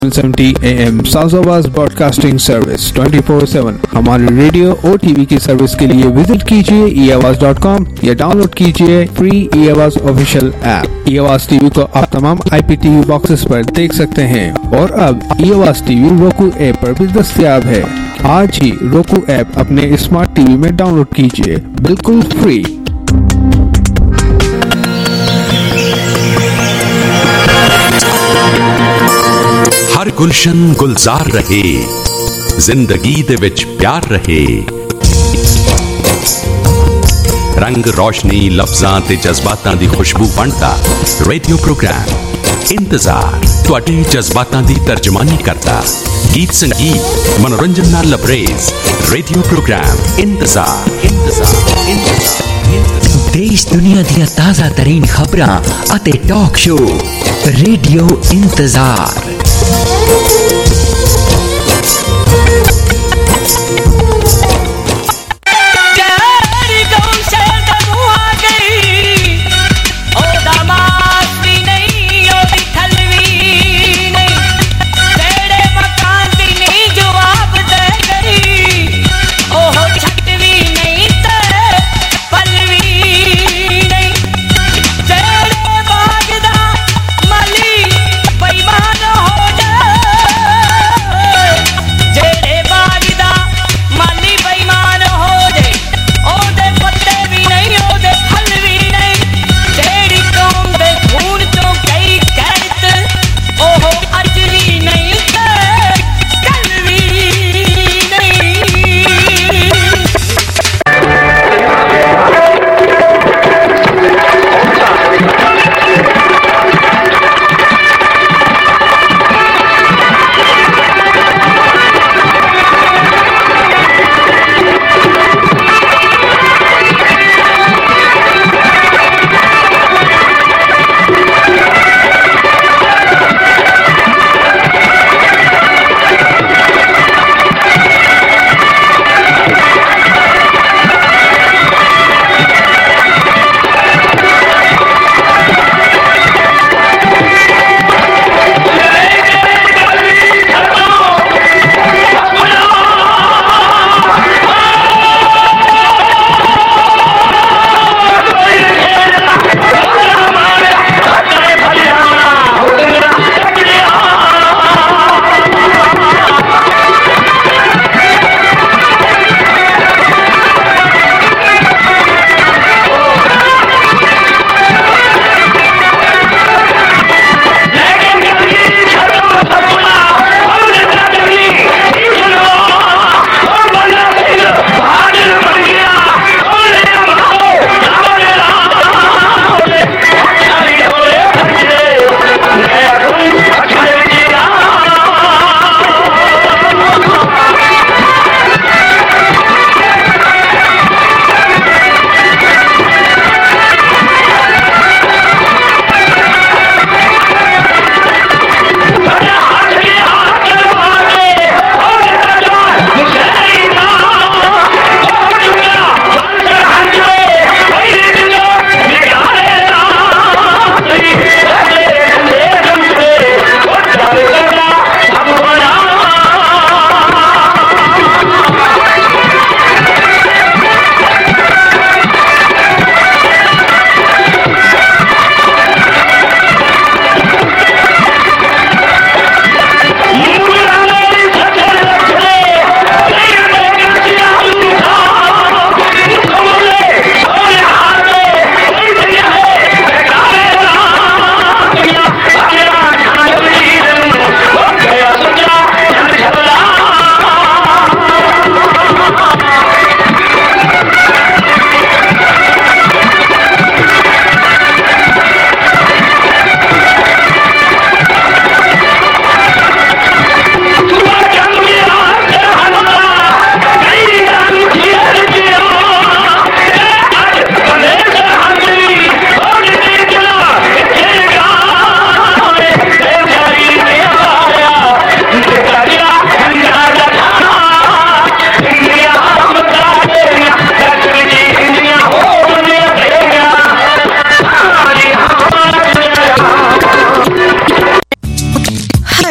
770 AM south broadcasting service 24/7 हमारे radio और TV की सर्विस के लिए विजिट कीजिए eAwaz.com या डाउनलोड कीजिए free eAwaz official app. eAwaz TV को आप तमाम IPTV बॉक्सेस पर देख सकते हैं और अब eAwaz टीवी roku ऐप पर भी दस्तयाब है। आज ही roku ऐप अपने स्मार्ट टीवी में डाउनलोड कीजिए, बिल्कुल फ्री। हर गुलशन गुलजार रहे, जिंदगी दे विच प्यार रहे। रंग रोशनी लफ्जां ते जज्बातां दी खुशबू बनता रेडियो प्रोग्राम इंतजार तुहाडे जज्बातां दी तर्जमानी करता। गीत संगीत मनोरंजन नाल लबरेज रेडियो प्रोग्राम इंतजार। देश दुनिया दी ताज़ा तरीन खबरां अते टॉक शो रेडियो इंतजार।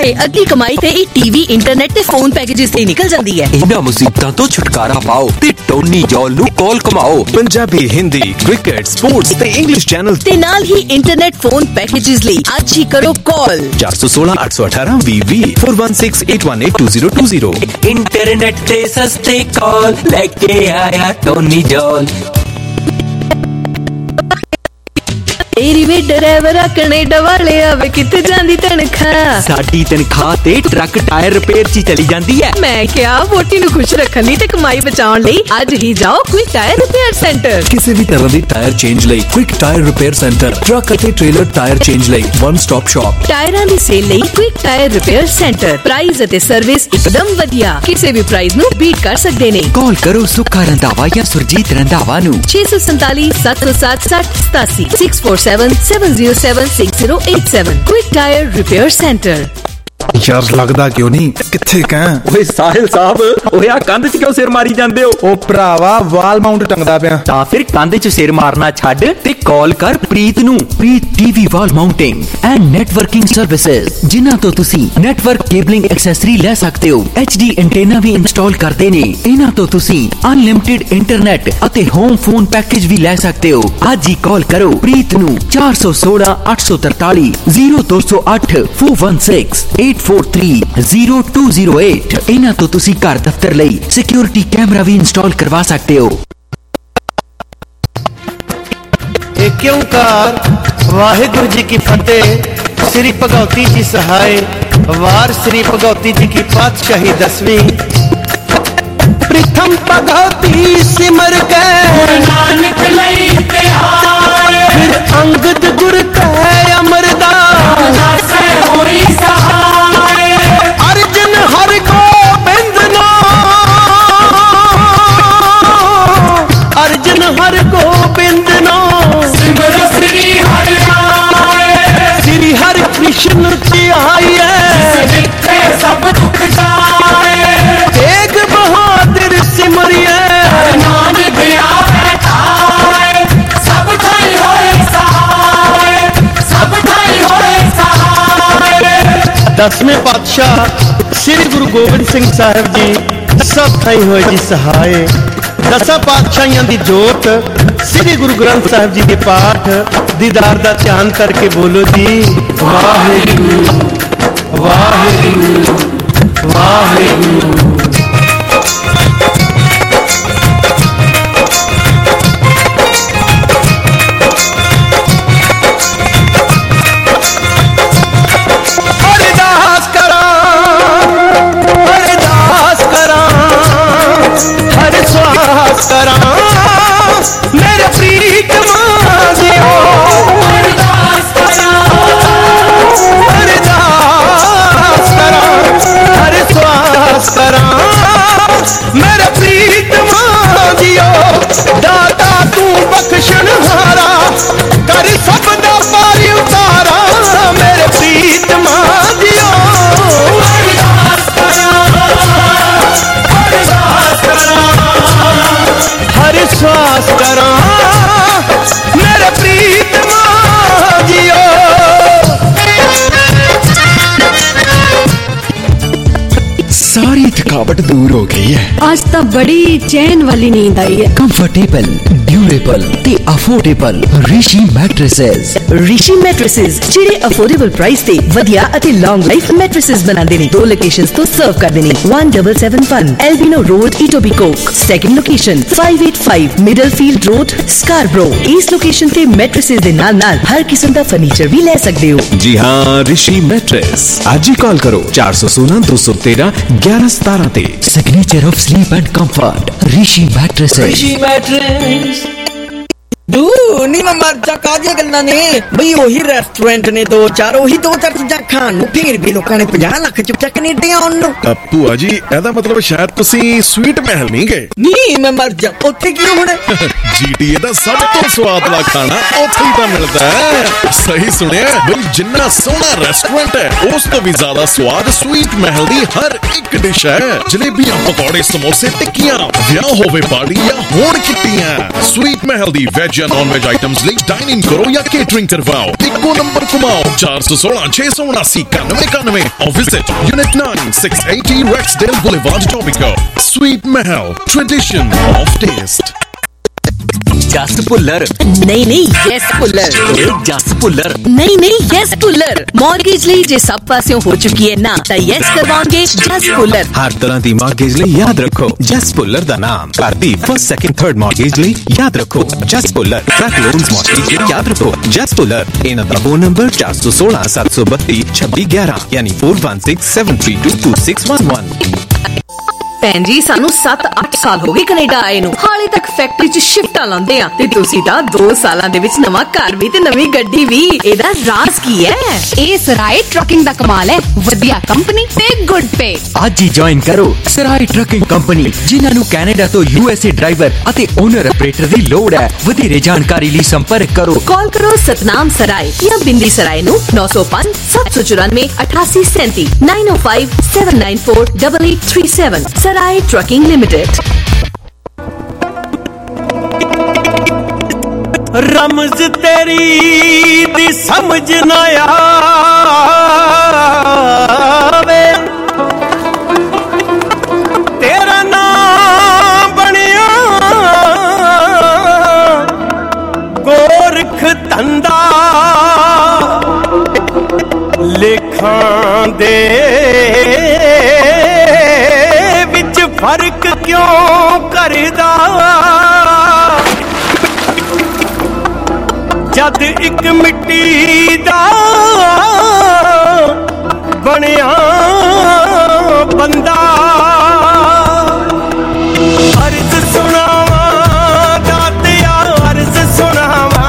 ਤੇ ਅੱਧੀ ਕਮਾਈ ਤੇ ਇਹ ਟੀਵੀ, ਇੰਟਰਨੈਟ ਤੇ ਫੋਨ ਪੈਕੇजेस ਤੇ ਨਿਕਲ ਜਾਂਦੀ ਹੈ। ਇਹਨਾਂ ਮੁਸੀਬਤਾਂ ਤੋਂ ਛੁਟਕਾਰਾ ਪਾਓ ਤੇ ਟੋਨੀ ਜੌਲ ਨੂੰ ਕਾਲ ਕਮਾਓ। ਪੰਜਾਬੀ, ਹਿੰਦੀ, ਕ੍ਰਿਕਟ, ਸਪੋਰਟਸ ਤੇ ਇੰਗਲਿਸ਼ ਚੈਨਲ ਤੇ ਨਾਲ ਹੀ ਇੰਟਰਨੈਟ ਫੋਨ ਪੈਕੇजेस ਲਈ ਅੱਜ ਹੀ ਕਰੋ ਕਾਲ 416 818 20 4168182020। ਇੰਟਰਨੈਟ ਤੇ ਸਸਤੇ ਕਾਲ ਲੈ ਕੇ ਆਇਆ ਟੋਨੀ ਜੌਲ। ਤੇਰੀ ਵੇ ਡਰਾਈਵਰਾ ਕੈਨੇਡਾ ਵਾਲੇ ਆਵੇ ਕਿੱਥੇ ਜਾਂਦੀ ਤਨਖਾਹ? ਸਾਡੀ ਤਨਖਾਹ ਤੇ ਟਰੱਕ ਟਾਇਰ ਰਿਪੇਅਰ 'ਚ ਚਲੀ ਜਾਂਦੀ ਹੈ। ਮੈਂ ਕਿਹਾ ਵੋਟੀ ਨੂੰ ਖੁਸ਼ ਰੱਖਣ ਲਈ ਤੇ ਕਮਾਈ ਬਚਾਉਣ ਲਈ ਅੱਜ ਹੀ ਜਾਓ ਕੁਇਕ ਟਾਇਰ ਰਿਪੇਅਰ ਸੈਂਟਰ। ਕਿਸੇ ਵੀ ਤਰ੍ਹਾਂ ਦੀ ਟਾਇਰ ਚੇਂਜ ਲਈ quick tyre repair centre, truck ਅਤੇ ਟ੍ਰੇਲਰ ਟਾਇਰ ਚੇਂਜ ਲਈ ਵਨ ਸਟਾਪ ਸ਼ਾਪ। ਟਾਇਰਾਂ ਦੀ ਸੇਲ ਲਈ quick tyre repair centre. Price ਅਤੇ ਸਰਵਿਸ ਇੱਕਦਮ ਵਧੀਆ, ਕਿਸੇ ਵੀ ਪ੍ਰਾਈਸ ਨੂੰ ਬੀਟ ਕਰ ਸਕਦੇ ਨੇ। ਕਾਲ ਕਰੋ ਸੁੱਖਾ ਰੰਧਾਵਾ ਜਾਂ ਸੁਰਜੀਤ ਰੰਧਾਵਾ ਨੂੰ 647 707 6087 647-707-6087। Quick Tire Repair Center। ਯਾਰ ਲੱਗਦਾ ਕਿਉਂ ਨਹੀਂ ਕਿੱਥੇ ਕਾਂ? ਓਏ ਸਾਹਿਲ ਸਾਹਿਬ, ਓਏ ਆ ਕੰਧ 'ਚ ਕਿਉਂ ਸਿਰ ਮਾਰੀ ਜਾਂਦੇ ਹੋ? ਉਹ ਭਰਾਵਾ ਵਾਲ ਮਾਊਂਟ ਟੰਗਦਾ ਪਿਆ। ਤਾਂ ਫਿਰ ਕੰਧ 'ਚ ਸਿਰ ਮਾਰਨਾ ਛੱਡ ਤੇ ਕਾਲ ਕਰ ਪ੍ਰੀਤ ਨੂੰ। Preet TV wall mounting and networking services, ਜਿਨ੍ਹਾਂ ਤੋਂ ਤੁਸੀਂ ਨੈਟਵਰਕ ਕੇਬਲਿੰਗ ਐਕਸੈਸਰੀ ਲੈ ਸਕਦੇ ਹੋ। HD ਐਂਟੀਨਾ ਵੀ ਇੰਸਟਾਲ ਕਰਦੇ ਨੇ। ਇਹਨਾਂ ਤੋਂ ਤੁਸੀਂ ਅਨਲਿਮਿਟਿਡ ਇੰਟਰਨੈਟ ਅਤੇ ਹੋਮ ਫੋਨ ਪੈਕੇਜ ਵੀ ਲੈ ਸਕਦੇ ਹੋ। ਅੱਜ ਹੀ ਕਾਲ ਕਰੋ ਪ੍ਰੀਤ ਨੂੰ 416 843 0208 416 843-0208। ਇਹਨਾਂ ਤੋਂ ਤੁਸੀਂ ਘਰ ਦਫ਼ਤਰ ਲਈ ਸਿਕਿਉਰਿਟੀ ਕੈਮਰਾ ਵੀ ਇੰਸਟਾਲ ਕਰਵਾ ਸਕਦੇ ਹੋ। ਏਕ ਓਂਕਾਰ ਵਾਹਿਗੁਰੂ ਜੀ ਕੀ ਫਤਿਹ। श्री भगवती जी सहाय वार श्री भगवती जी की पातशाही 10वीं। प्रथम भगवती सिमर गए नानक लई तिहार, फिर अंगद गुर कहे अमरदास होई सहाय। अर्जन हर गोबिंद नो, अर्जन हर गोबिंद नो सिमर श्री हरि श्री हरि कृष्ण की आई है सब दुख जाए। तेग बहादुर सिमरिए नानक दिया बैठाए, सब थाई होए सहाय, सब थाई होए सहाय। 10वें पातशाह श्री गुरु गोबिंद सिंह साहिब जी सब थाई होए जी सहाय। 10 पातशाहियां दी जोत श्री गुरु ग्रंथ साहिब जी के पाठ दीदार दा ध्यान करके बोलो जी वाहिगुरु वाहिगुरु वाहिगुरु। अरदास करा अरदास करा हर श्वास करा मेरे प्रीत मांगियो। अरदास करा अरदास करा हर श्वास करा मेरे प्रीत मांगियो। दाता तू बख्शण हारा कर सब दा पारी उतारा मेरे प्रीत मांगियो। अरदास करा अरदास करा हर श्वास करा मेरे प्रीत मांगियो। सारी थकावट दूर हो गई है। आज तो बड़ी चैन वाली नींद आई है। ਕੰਫਰਟੇਬਲ, ਡਿਊਰੇਬਲ ਤੇ affordable Rishi mattresses. Rishi mattresses ਜਿਹੜੇ ਅਫੋਰਡੇਬਲ ਪ੍ਰਾਈਸ ਤੇ ਵਧੀਆ ਅਤੇ ਲੌਂਗ ਲਾਈਫ ਮੈਟ੍ਰੈਸਸ ਬਣਾਉਂਦੇ ਨੇ। 2 ਲੋਕੇਸ਼ਨਸ ਤੋਂ ਸਰਵ ਕਰਦੇ ਨੇ। 1771 Albion road Etobicoke. Second location 585 Middlefield road Scarborough. ਇਸ ਲੋਕੇਸ਼ਨ ਤੇ ਮੈਟ੍ਰੈਸਸ ਦੇ ਨਾਲ ਨਾਲ ਹਰ ਕਿਸਮ ਦਾ ਫਰਨੀਚਰ ਵੀ ਲੈ ਸਕਦੇ ਹੋ। जी हाँ, ऋषि मैट्रेस। आज ही कॉल करो 416 213 1117 ਤੇ। Signature of sleep and comfort Rishi mattresses. ਨੀ ਮੈਂ ਮਰ ਜਾ ਕਾਹਦੀਆਂ ਗੱਲਾਂ ਨੇ ਬਈ। ਉਹੀ ਰੈਸਟੋਰੈਂਟ ਨੇ 2-4, ਉਹੀ 2-4 ਚੀਜ਼ਾਂ ਖਾਣ ਨੂੰ, ਫਿਰ ਵੀ ਲੋਕਾਂ ਨੇ 50 ਲੱਖ ਚੁੱਕਿਆ ਕੈਨੇਡਾ ਆਉਣ ਨੂੰ। ਭੂਆ ਜੀ ਇਹਦਾ ਮਤਲਬ ਸ਼ਾਇਦ ਤੁਸੀਂ ਸਵੀਟ ਮਹਿਲ ਨਹੀਂ ਗਏ। ਨਹੀਂ ਮੈਂ ਮਰ ਜਾ, ਉੱਥੇ ਕੀ ਹੁਣ? GTA ਦਾ ਸਭ ਤੋਂ ਸਵਾਦਲਾ ਖਾਣਾ ਉੱਥੇ ਹੀ ਤਾਂ ਮਿਲਦਾ ਹੈ। ਸਹੀ ਸੁਣਿਆ ਬਈ, ਜਿੰਨਾ ਸੋਹਣਾ ਰੈਸਟੋਰੈਂਟ ਹੈ ਉਸ ਤੋਂ ਵੀ ਜ਼ਿਆਦਾ ਸਵਾਦ ਸਵੀਟ ਮਹਿਲ ਦੀ ਹਰ ਇੱਕ ਇੱਕ ਡਿਸ਼ ਹੈ। ਜਲੇਬੀਆਂ, ਪਕੌੜੇ, ਸਮੋਸੇ, ਟਿੱਕੀਆਂ, ਵਿਆਹ ਹੋਵੇ ਪਾਰਟੀ ਜਾਂ ਹੋਣ ਕਿੱਟੀਆਂ, ਸਵੀਟ ਮਹਿਲ ਦੀ ਵੈਜ ਜਾਂ ਨੌਨ ਵੈਜ ਆਈਟਮਸ ਲਈ ਡਾਈਨਿੰਗ ਕਰੋ ਜਾਂ ਕੇਟਰਿੰਗ ਕਰਵਾਓ। ਇੱਕੋ ਨੰਬਰ ਘੁਮਾਓ 416 679 9191 or visit Unit 9 680 Rexdale Boulevard, Etobicoke. Sweet Mahal, tradition of taste. Jas Bhullar नहीं यस पुलर ਜਸ ਭੁੱਲਰ नहीं यस पुलर मॉर्गेज ਲਈ ਜੇ ਸਭ ਪਾਸਿਓਂ ਹੋ ਚੁੱਕੀ ਹੈ ਨਾ ਤਾਂ ਯੈਸ ਕਰਵਾਉਂਗੇ ਜਸ ਪੁਲਰ। ਹਰ ਤਰ੍ਹਾਂ ਦੀ ਮਾਰਗੇਜ ਲਈ ਯਾਦ ਰੱਖੋ ਜਸ ਪੁੱਲਰ ਦਾ ਨਾਮ। ਘਰ ਦੀ ਫਸਟ, ਸੈਕਿੰਡ, ਥਰਡ ਮਾਰਗੇਜ ਲਈ ਯਾਦ ਰੱਖੋ Jas Puller. Truck loans mortgage ਲਈ ਯਾਦ ਰੱਖੋ ਜਸ ਪੁੱਲਰ। ਇਹਨਾਂ ਦਾ ਫੋਨ ਨੰਬਰ 416 732 2611 ਯਾਨੀ 4167322611। ਭੈਣ ਜੀ ਸਾਨੂੰ 7-8 ਸਾਲ ਹੋ ਗਏ ਕੈਨੇਡਾ ਆਏ ਨੂੰ, ਹਾਲੇ ਤੱਕ ਫੈਕਟਰੀ 'ਚ ਸ਼ਿਫਟਾਂ ਲਾਉਂਦੇ ਆ ਤੇ ਤੁਸੀਂ ਤਾਂ 2 ਸਾਲਾਂ ਦੇ ਵਿੱਚ ਨਵਾਂ ਘਰ ਵੀ ਤੇ ਨਵੀਂ ਗੱਡੀ ਵੀ। ਇਹਦਾ ਰਾਜ਼ ਕੀ ਹੈ? ਇਹ ਸਰਾਏ ਟਰੱਕਿੰਗ ਦਾ ਕਮਾਲ ਹੈ। ਵਧੀਆ ਕੰਪਨੀ ਤੇ ਗੁੱਡ ਪੇ। ਅੱਜ ਹੀ ਜੁਆਇਨ ਕਰੋ ਸਰਾਏ ਟਰੱਕਿੰਗ ਕੰਪਨੀ, ਜਿਨ੍ਹਾਂ ਨੂੰ ਕੈਨੇਡਾ ਤੋਂ USA ਡਰਾਈਵਰ ਅਤੇ ਓਨਰ ਆਪਰੇਟਰ ਦੀ ਲੋੜ ਹੈ। ਵਧੇਰੇ ਜਾਣਕਾਰੀ ਲਈ ਸੰਪਰਕ ਕਰੋ। ਕਾਲ ਕਰੋ ਸਤਨਾਮ ਸਰਾਏ ਜਾਂ ਬਿੰਦੀ ਸਰਾਏ ਨੂੰ 905 794 8837 905 794 8837। सराय ट्रकिंग लिमिटेड। रमज तेरी दी समझ ना आवे, तेरा नाम बनिया गोरख धंधा लेखां दे फर्क क्यों करदा, जद एक मिट्टी दा बनिया बंदा। अर्ज सुनावा दातिया अर्ज सुनावा,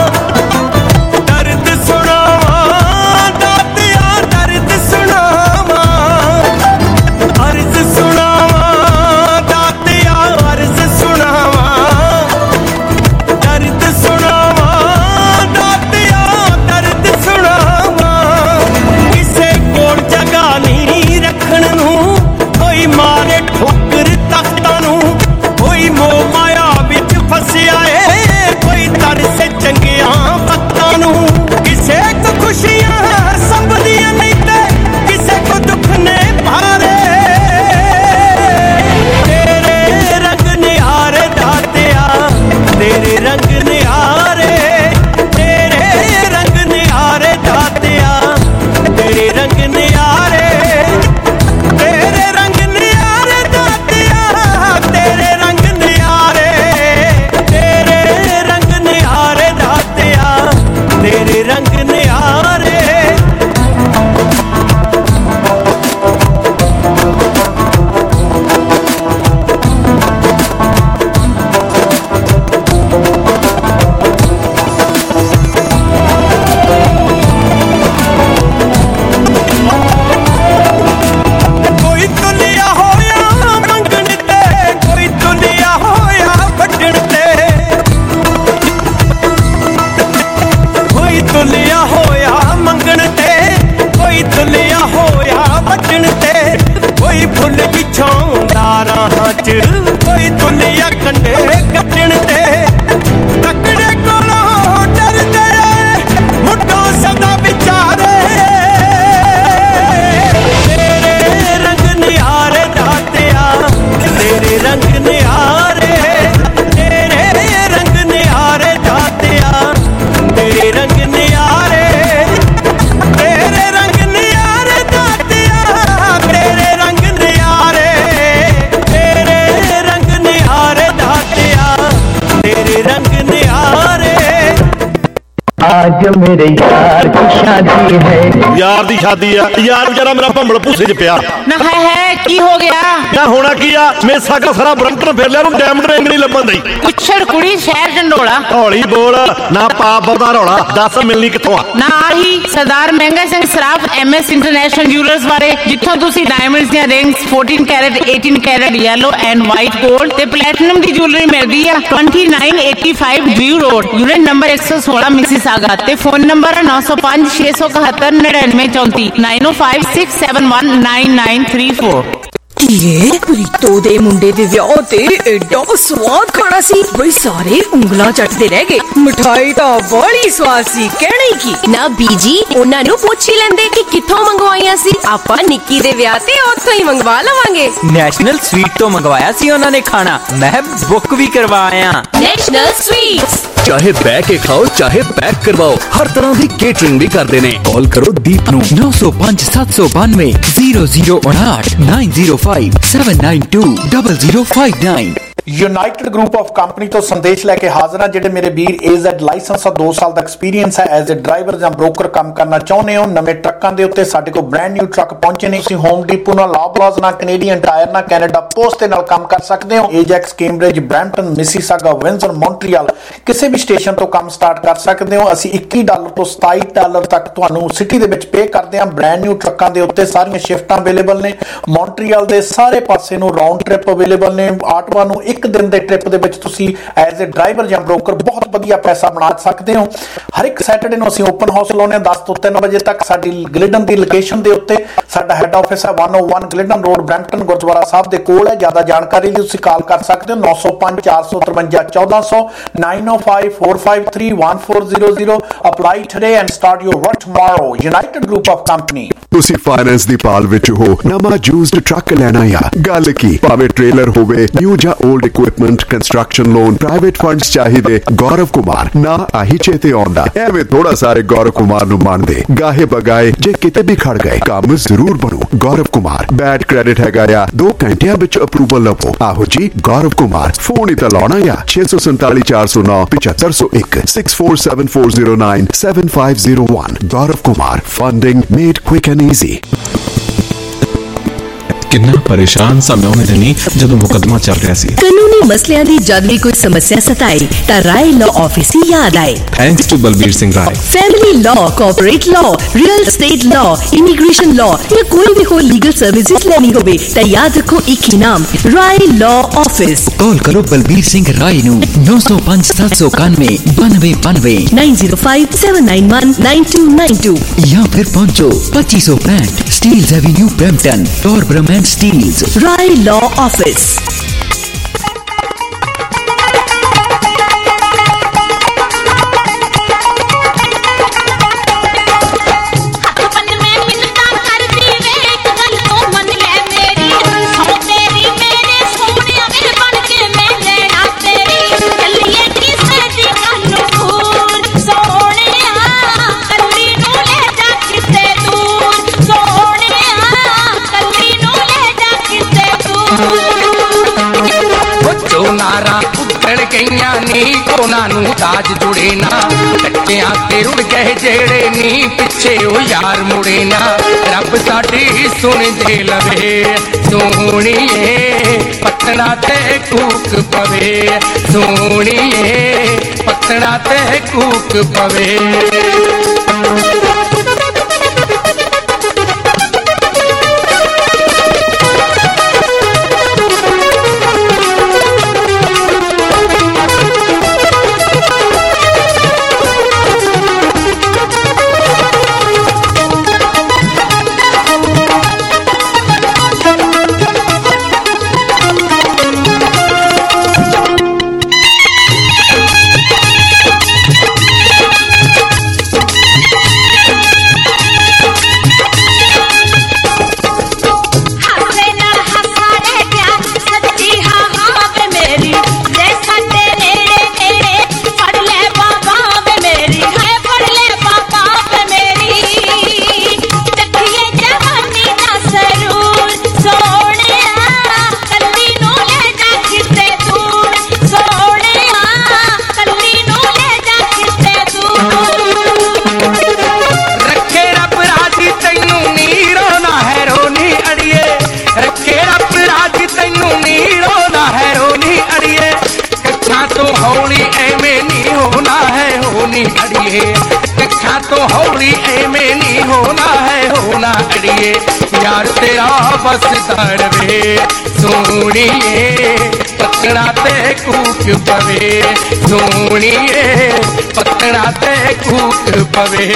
दर्द सुनावा दातिया दर्द सुनावा, अर्ज सुनावा अर्ज सुनावा, दर्द सुनावा दातिया दर्द सुनावा। किसे कोल जगह नहीं रखण नू, कोई मारे ठोकर तख्तां नू, कोई मोह माया विच फसिया है, कोई तरसे चंगियां वक्तां नू। किसे को खुशियां सब दियां नहीं ते किसे को दुख ने भारे, तेरे रंग निहारे, तेरे रंग निहारे दातिया, तेरे रंग निहारे, तेरे रंग निहारे दातिया, तेरे रंग निहारे, तेरे रंग निहारे दातिया, तेरे रंग निहारे। कोई दुनिया कंडे कटण ते तकड़े कोलों डरदे मुड्डो सदा विचारे, तेरे रंग निहारे दातिया, तेरे रंग निहारे, तेरे रंग निहारे दातिया, तेरे रंग निहारे, तेरे रंग निहारे दातिया, तेरे रंग निहारे, तेरे रंग निहारे दातिया, तेरे रंग निहारे। आज मेरे यार की शादी है। यार दी शादी है यार, बेचारा मेरा भंबल भूसे च पिया ना है की हो गया ना होना की आ। मैं सागा सारा ब्रंटन फिर लिया, डायमंड रिंग नहीं लभन दई। कुछड़ कुड़ी शहर ढंडोला, हौली बोल ना पाप बता रौला, दस मिलनी कित्थों आ। ਨਾਲ ਹੀ Sardar Mehnga Singh Saraf MS international jewellers ਬਾਰੇ, ਜਿੱਥੋਂ ਤੁਸੀਂ ਡਾਇਮੰਡਸ ਦੀਆਂ rings 14 carat 18 carat yellow and white 골ਡ ਤੇ ਪਲੈਟੀਨਮ ਦੀ ਜੁਐਲਰੀ ਮਿਲਦੀ ਆ। 2985 Drew road, unit number 116 Mississauga, जाएगा। ते फोन नंबर 905 671 9934 9056719934। ये प्रीतो दे मुंडे दे विआह ते एडा स्वाद खाना सी बई सारे उंगलां चटदे रह गए। मिठाई तां बड़ी स्वाद सी कहणे की ना बीजी उन्हां नूं पुੱਛ ही लेंदे कि कित्थों मंगवाईਆਂ ਸੀ। ਆਪਾਂ ਨਿੱਕੀ ਦੇ ਵਿਆਹ ਤੇ ਉੱਥੋਂ ਹੀ ਮੰਗਵਾ ਲਵਾਂਗੇ। ਨੈਸ਼ਨਲ ਸਵੀਟ ਤੋਂ ਮੰਗਵਾਇਆ ਸੀ ਉਹਨਾਂ ਨੇ ਖਾਣਾ, ਮੈਂ ਬੁੱਕ ਵੀ ਕਰਵਾਇਆ। ਨੈਸ਼ਨਲ ਸਵੀਟਸ चाहे बैठ के खाओ चाहे पैक करवाओ, हर तरह की केटरिंग भी करते ने। कॉल करो दीप नू 905 792 0059 905 792 0059। यूनाइटेड ग्रुप ऑफ कंपनी तो संदेश लेके हाजिर हैं ਜਿਹੜੇ ਮੇਰੇ ਵੀਰ AZ ਲਾਇਸੈਂਸ ਦਾ 2 ਸਾਲ ਦਾ ਐਕਸਪੀਰੀਅੰਸ ਹੈ ਐਜ਼ ਅ ਡਰਾਈਵਰ ਜਾਂ ਬ੍ਰੋਕਰ ਕੰਮ ਕਰਨਾ ਚਾਹੁੰਦੇ ਹੋ। ਨਵੇਂ ਟਰੱਕਾਂ ਦੇ ਉੱਤੇ ਸਾਡੇ ਕੋਲ ਬ੍ਰਾਂਡ ਨਿਊ ਟਰੱਕ ਪਹੁੰਚੇ ਨੇ। ਤੁਸੀਂ ਹੋਮ ਡੀਪੋ ਨਾਲ, ਲਾਬਲਾਜ਼ ਨਾਲ, ਕੈਨੇਡੀਅਨ ਟਾਇਰ ਨਾਲ, ਕੈਨੇਡਾ ਪੋਸਟ ਦੇ ਨਾਲ ਕੰਮ ਕਰ ਸਕਦੇ ਹੋ। Ajax, Cambridge, Brampton, Mississauga, Windsor, Montreal ਕਿਸੇ ਵੀ ਸਟੇਸ਼ਨ ਤੋਂ ਕੰਮ ਸਟਾਰਟ ਕਰ ਸਕਦੇ ਹੋ। ਅਸੀਂ $21 ਤੋਂ $27 ਤੱਕ ਤੁਹਾਨੂੰ ਸਿਟੀ ਦੇ ਵਿੱਚ ਪੇ ਕਰਦੇ ਹਾਂ। ਬ੍ਰਾਂਡ ਨਿਊ ਟਰੱਕਾਂ ਦੇ ਉੱਤੇ ਸਾਰੀਆਂ ਸ਼ਿਫਟਾਂ ਅਵੇਲੇਬਲ ਨੇ। ਮੌਂਟਰੀਅਲ ਦੇ ਸਾਰੇ ਪਾਸੇ ਨੂੰ ਰਾਉਂਡ ਟ੍ਰਿਪ ਅਵੇਲੇਬਲ ਨੇ। ਆਟਵਾ ਨੂੰ ਇੱਕ ਦਿਨ ਦੇ ਟ੍ਰਿਪ ਦੇ ਵਿੱਚ ਤੁਸੀਂ ਐਜ਼ ਅ ਡਰਾਈਵਰ ਜਾਂ ਬ੍ਰੋਕਰ ਬਹੁਤ ਵਧੀਆ ਪੈਸਾ ਬਣਾ ਸਕਦੇ ਹੋ। ਹਰ ਇੱਕ ਸੈਟਰਡੇ ਨੂੰ ਅਸੀਂ ਓਪਨ ਹਾਊਸ ਲਾਉਂਦੇ ਹਾਂ 10 ਤੋਂ 3 ਵਜੇ ਤੱਕ। ਸਾਡੀ ਗਲਿਡਨ ਦੀ ਲੋਕੇਸ਼ਨ ਦੇ ਉੱਤੇ ਸਾਡਾ ਹੈੱਡ ਆਫਿਸ ਹੈ 101 Glidden road, Brampton, Gurdwara Sahib ਦੇ ਕੋਲ ਹੈ। ਜ਼ਿਆਦਾ ਜਾਣਕਾਰੀ ਲਈ ਤੁਸੀਂ ਕਾਲ ਕਰ ਸਕਦੇ ਹੋ 905 453 1400 905 453 1400। Apply today and start your work tomorrow. United group of company. ਤੁਸੀਂ ਫਾਈਨੈਂਸ ਦੀ ਪਾਲ ਵਿੱਚ ਹੋ, ਨਵਾਂ ਯੂਜ਼ਡ ਟਰੱਕ ਲੈਣਾ ਆ, ਗੱਲ ਕੀ ਭਾਵੇਂ ਟ੍ਰੇਲਰ ਹੋਵੇ, ਨਿਊ ਜਾਂ old equipment, construction loan, private funds ਚਾਹੀਦੇ, ਗੌਰਵ ਕੁਮਾਰ ਨਾ ਆਹੀ ਚੇਤੇ ਆਉਂਦਾ। ਐਵੇਂ ਥੋੜਾ ਸਾਰੇ ਗੌਰਵ ਕੁਮਾਰ ਨੂੰ ਮੰਨਦੇ, ਗਾਹੇ ਬਗਾਏ ਜੇ ਕਿਤੇ ਵੀ ਖੜ ਗਏ ਕੰਮ ਜ਼ਰੂਰ ਬਣੂ। ਗੌਰਵ ਕੁਮਾਰ ਬੈਡ ਕ੍ਰੈਡਿਟ ਹੈਗਾ ਆ, 2 ਘੰਟਿਆਂ ਵਿੱਚ ਅਪਰੂਵਲ ਲਵੋ। ਆਹੋ ਜੀ ਗੌਰਵ ਕੁਮਾਰ, ਫੋਨ ਹੀ ਤਾਂ ਲਾਉਣਾ ਆ 647 409 7501 647409 7501। Gaurav Kumar, funding made quick and easy. ਕਿੰਨਾ ਪਰੇਸ਼ਾਨ ਸਾਂ ਮੈਂ ਉਹਨੇ ਨਹੀਂ ਜਦੋਂ ਮੁਕੱਦਮਾ ਚੱਲ ਰਿਹਾ ਸੀ। ਕਾਨੂੰਨੀ ਮਸਲਿਆਂ ਦੀ ਜਦ ਵੀ ਕੋਈ ਸਮੱਸਿਆ ਸਤਾਏ ਤਾਂ ਰਾਏ ਲਾਅ ਆਫਿਸ ਹੀ ਯਾਦ ਆਏ। Thanks to Balbir Singh Rai. Family law, corporate law, real estate law, immigration law या कोई भी हो लीगल सर्विसेज लेनी होवे तो याद रखो एक ही नाम, राय लॉ ऑफिस। कॉल करो बलबीर सिंह राय नू 905 791 9292 905 791 9292 या फिर पहुंचो 2565 Steeles avenue Brampton, Torbram and Steeles. Rai law office. ताज जुड़े ना कच्चियां ते रुड़ गए जेड़े नी पिछे ओ यार मुड़े ना। रब साडी सुन दे लवे सोहणीए पत्तना ते कूक पवे, सोहणीए पत्तना ते कूक पवे। तो हौली एमें नहीं होना है होना अड़िए यार तेरा बस दरवे सोनिए पकड़ा ते कूक पवे सोनिए पकड़ा ते कूक पवे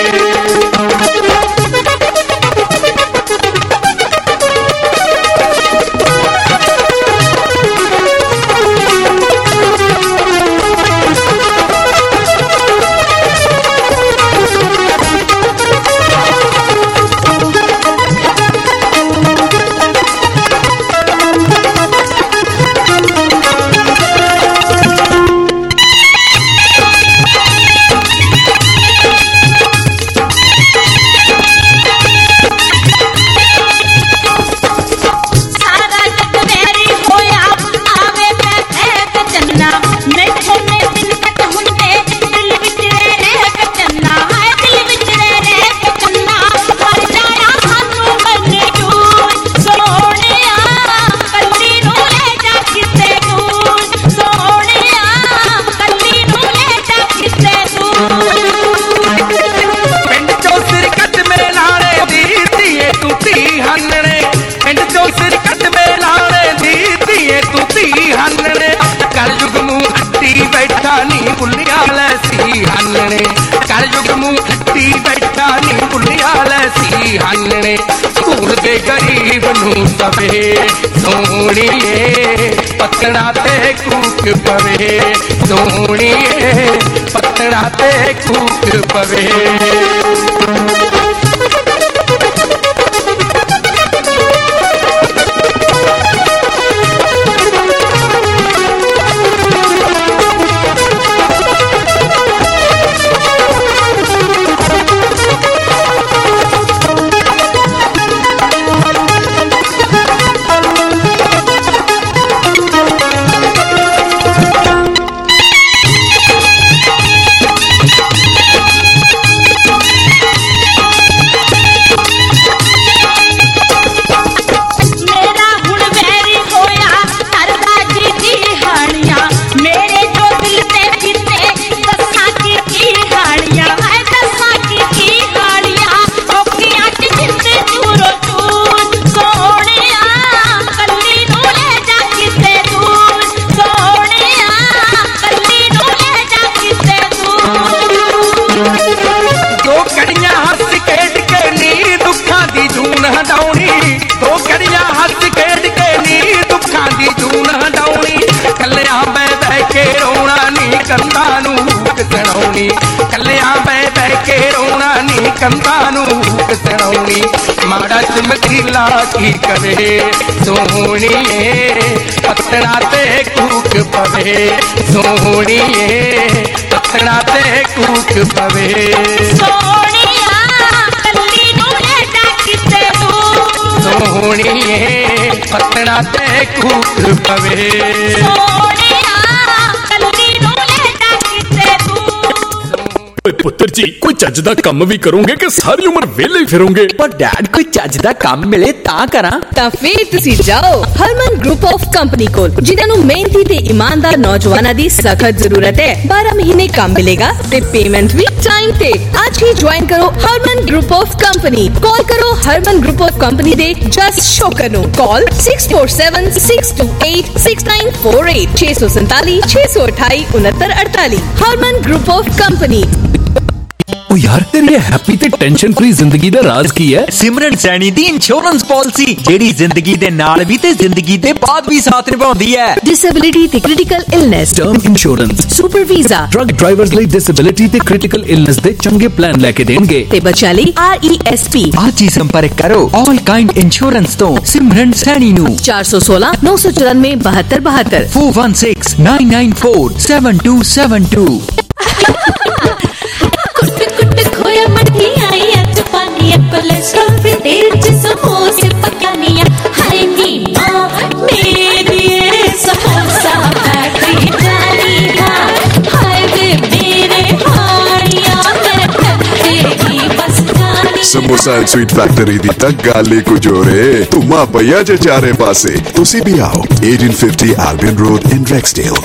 गरीब नू सबे सोनिए पकड़ा ते कूक पवे सोनिए पकड़ा ते कूक पवे माड़ा चमकीला की करे सोनिए पकड़ा ते कूक पवे सोनिए पकड़ा ते कूक पवे सोनिए पकड़ा ते कूक पवे पुत्र जी कोई ਚੱਜ ਦਾ ਕੰਮ ਵੀ ਕਰੋਗੇ ਕਿ ਸਾਰੀ ਉਮਰ ਵਿਹਲੇ ਹੀ ਫਿਰੋਗੇ ਪਰ ਡੈਡ ਕੋਈ ਚੱਜ ਦਾ ਕੰਮ ਮਿਲੇ ਤਾਂ ਕਰਾਂ ਤਾਂ ਫਿਰ ਤੁਸੀਂ ਜਾਓ ਹਰਮਨ ਗਰੁੱਪ ਆਫ ਕੰਪਨੀ ਕੋਲ ਜਿਨ੍ਹਾਂ ਨੂੰ ਮਿਹਨਤੀ ਤੇ ਇਮਾਨਦਾਰ ਨੌਜਵਾਨਾਂ ਦੀ ਸਖਤ ਜ਼ਰੂਰਤ ਹੈ 12 ਮਹੀਨੇ ਕੰਮ ਮਿਲੇਗਾ ਤੇ ਪੇਮੈਂਟ ਵੀ ਟਾਈਮ ਤੇ ਅੱਜ ਹੀ ਜੁਆਇਨ ਕਰੋ Harman group of company call ਕਰੋ ਹਰਮਨ ਗਰੁੱਪ ਆਫ ਕੰਪਨੀ ਦੇ ਜਸਟ ਸ਼ੋਕਰ ਨੂੰ call 6476286948 647 628 6948 Harman group of company ओ यार तेरी हैप्पी ते टेंशन फ्री जिंदगी दा राज की है सिमरन सैनी दी इंश्योरेंस पॉलिसी जेडी जिंदगी दे नाल भी ते जिंदगी दे बाद भी साथ निभाउंदी है डिसेबिलिटी ते critical illness term insurance super visa truck drivers ਲਈ डिसेबिलिटी ਤੇ क्रिटिकल इलनेस ਦੇ ਚੰਗੇ ਪਲਾਨ ਲੈ ਕੇ ਦੇਣਗੇ ਤੇ ਬੱਚਿਆਂ ਲਈ RESP ਅੱਜ ਹੀ ਸੰਪਰਕ ਕਰੋ ਆਲ ਕਾइंड ਇੰਸ਼ੋਰੈਂਸ ਤੋਂ ਸਿਮਰਨ ਸੈਣੀ ਨੂੰ 416 994 7272 416 994 7272 खोया मठी आई अच पानिया कोलेस्ट्रॉल फ्री तेल च समोसे पकानिया हाय नी मां मेरी समोसा बैटरी जानी हाय वे मेरे हानिया मैं तेरी बस जानी ਉਸ ਸਵੀਟ ਫੈਕਟਰੀ ਦੀ ਤਾਂ ਗੱਲ ਹੀ ਕੁਝ ਹੋਰ ਏ। ਧੁੰਮਾ ਪਈਆ ਜੇ ਚਾਰੇ ਪਾਸੇ। ਤੁਸੀਂ ਵੀ ਆਓ 1850 Albion Road in Rexdale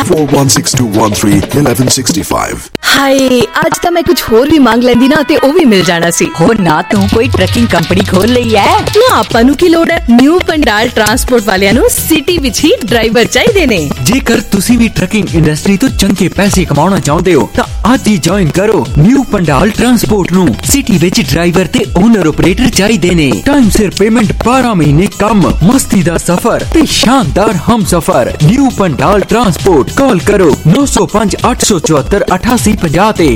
4162131165। ਹਾਏ ਅੱਜ ਤਾਂ ਮੈਂ ਕੁਝ ਹੋਰ ਵੀ ਮੰਗ ਲੈਂਦੀ ਨਾ ਤੇ ਉਹ ਵੀ ਮਿਲ ਜਾਣਾ ਸੀ। ਹੋਰ ਨਾ ਤੂੰ ਕੋਈ ਟਰੱਕਿੰਗ ਕੰਪਨੀ ਖੋਲ ਲਈ ਐ ਨਾ ਆਪਾਂ ਨੂੰ ਕੀ ਲੋੜ ਹੈ। ਨਿਊ ਪੰਡਾਲ ਟਰਾਂਸਪੋਰਟ ਵਾਲਿਆਂ ਨੂੰ ਸਿਟੀ ਵਿੱਚ ਹੀ ਡਰਾਈਵਰ ਚਾਹੀਦੇ ਨੇ। ਜੇਕਰ ਤੁਸੀਂ ਵੀ ਟਰੱਕਿੰਗ ਇੰਡਸਟਰੀ ਤੋਂ ਚੰਗੇ ਪੈਸੇ ਕਮਾਉਣਾ ਚਾਹੁੰਦੇ ਹੋ ਤਾਂ ਅੱਜ ਹੀ ਜੁਆਇਨ ਕਰੋ ਨਿਊ ਪੰਡਾਲ ਟਰਾਂਸਪੋਰਟ ਨੂੰ। ਸਿਟੀ ਵਿੱਚ ਡਰਾਈਵਰ ਤੇ ਓਨਰ ਆਪਰੇਟਰ ਚਾਹੀਦੇ ਨੇ। ਟਾਈਮ ਸਿਰ ਪੇਮੈਂਟ, 12 ਮਹੀਨੇ ਕੰਮ, ਮਸਤੀ ਦਾ ਸਫ਼ਰ ਤੇ ਸ਼ਾਨਦਾਰ ਹਮਸਫ਼ਰ। ਨਿਊ ਪੰਡਾਲ ਟਰਾਂਸਪੋर्ट कॉल करो 905 874 8850 ਤੇ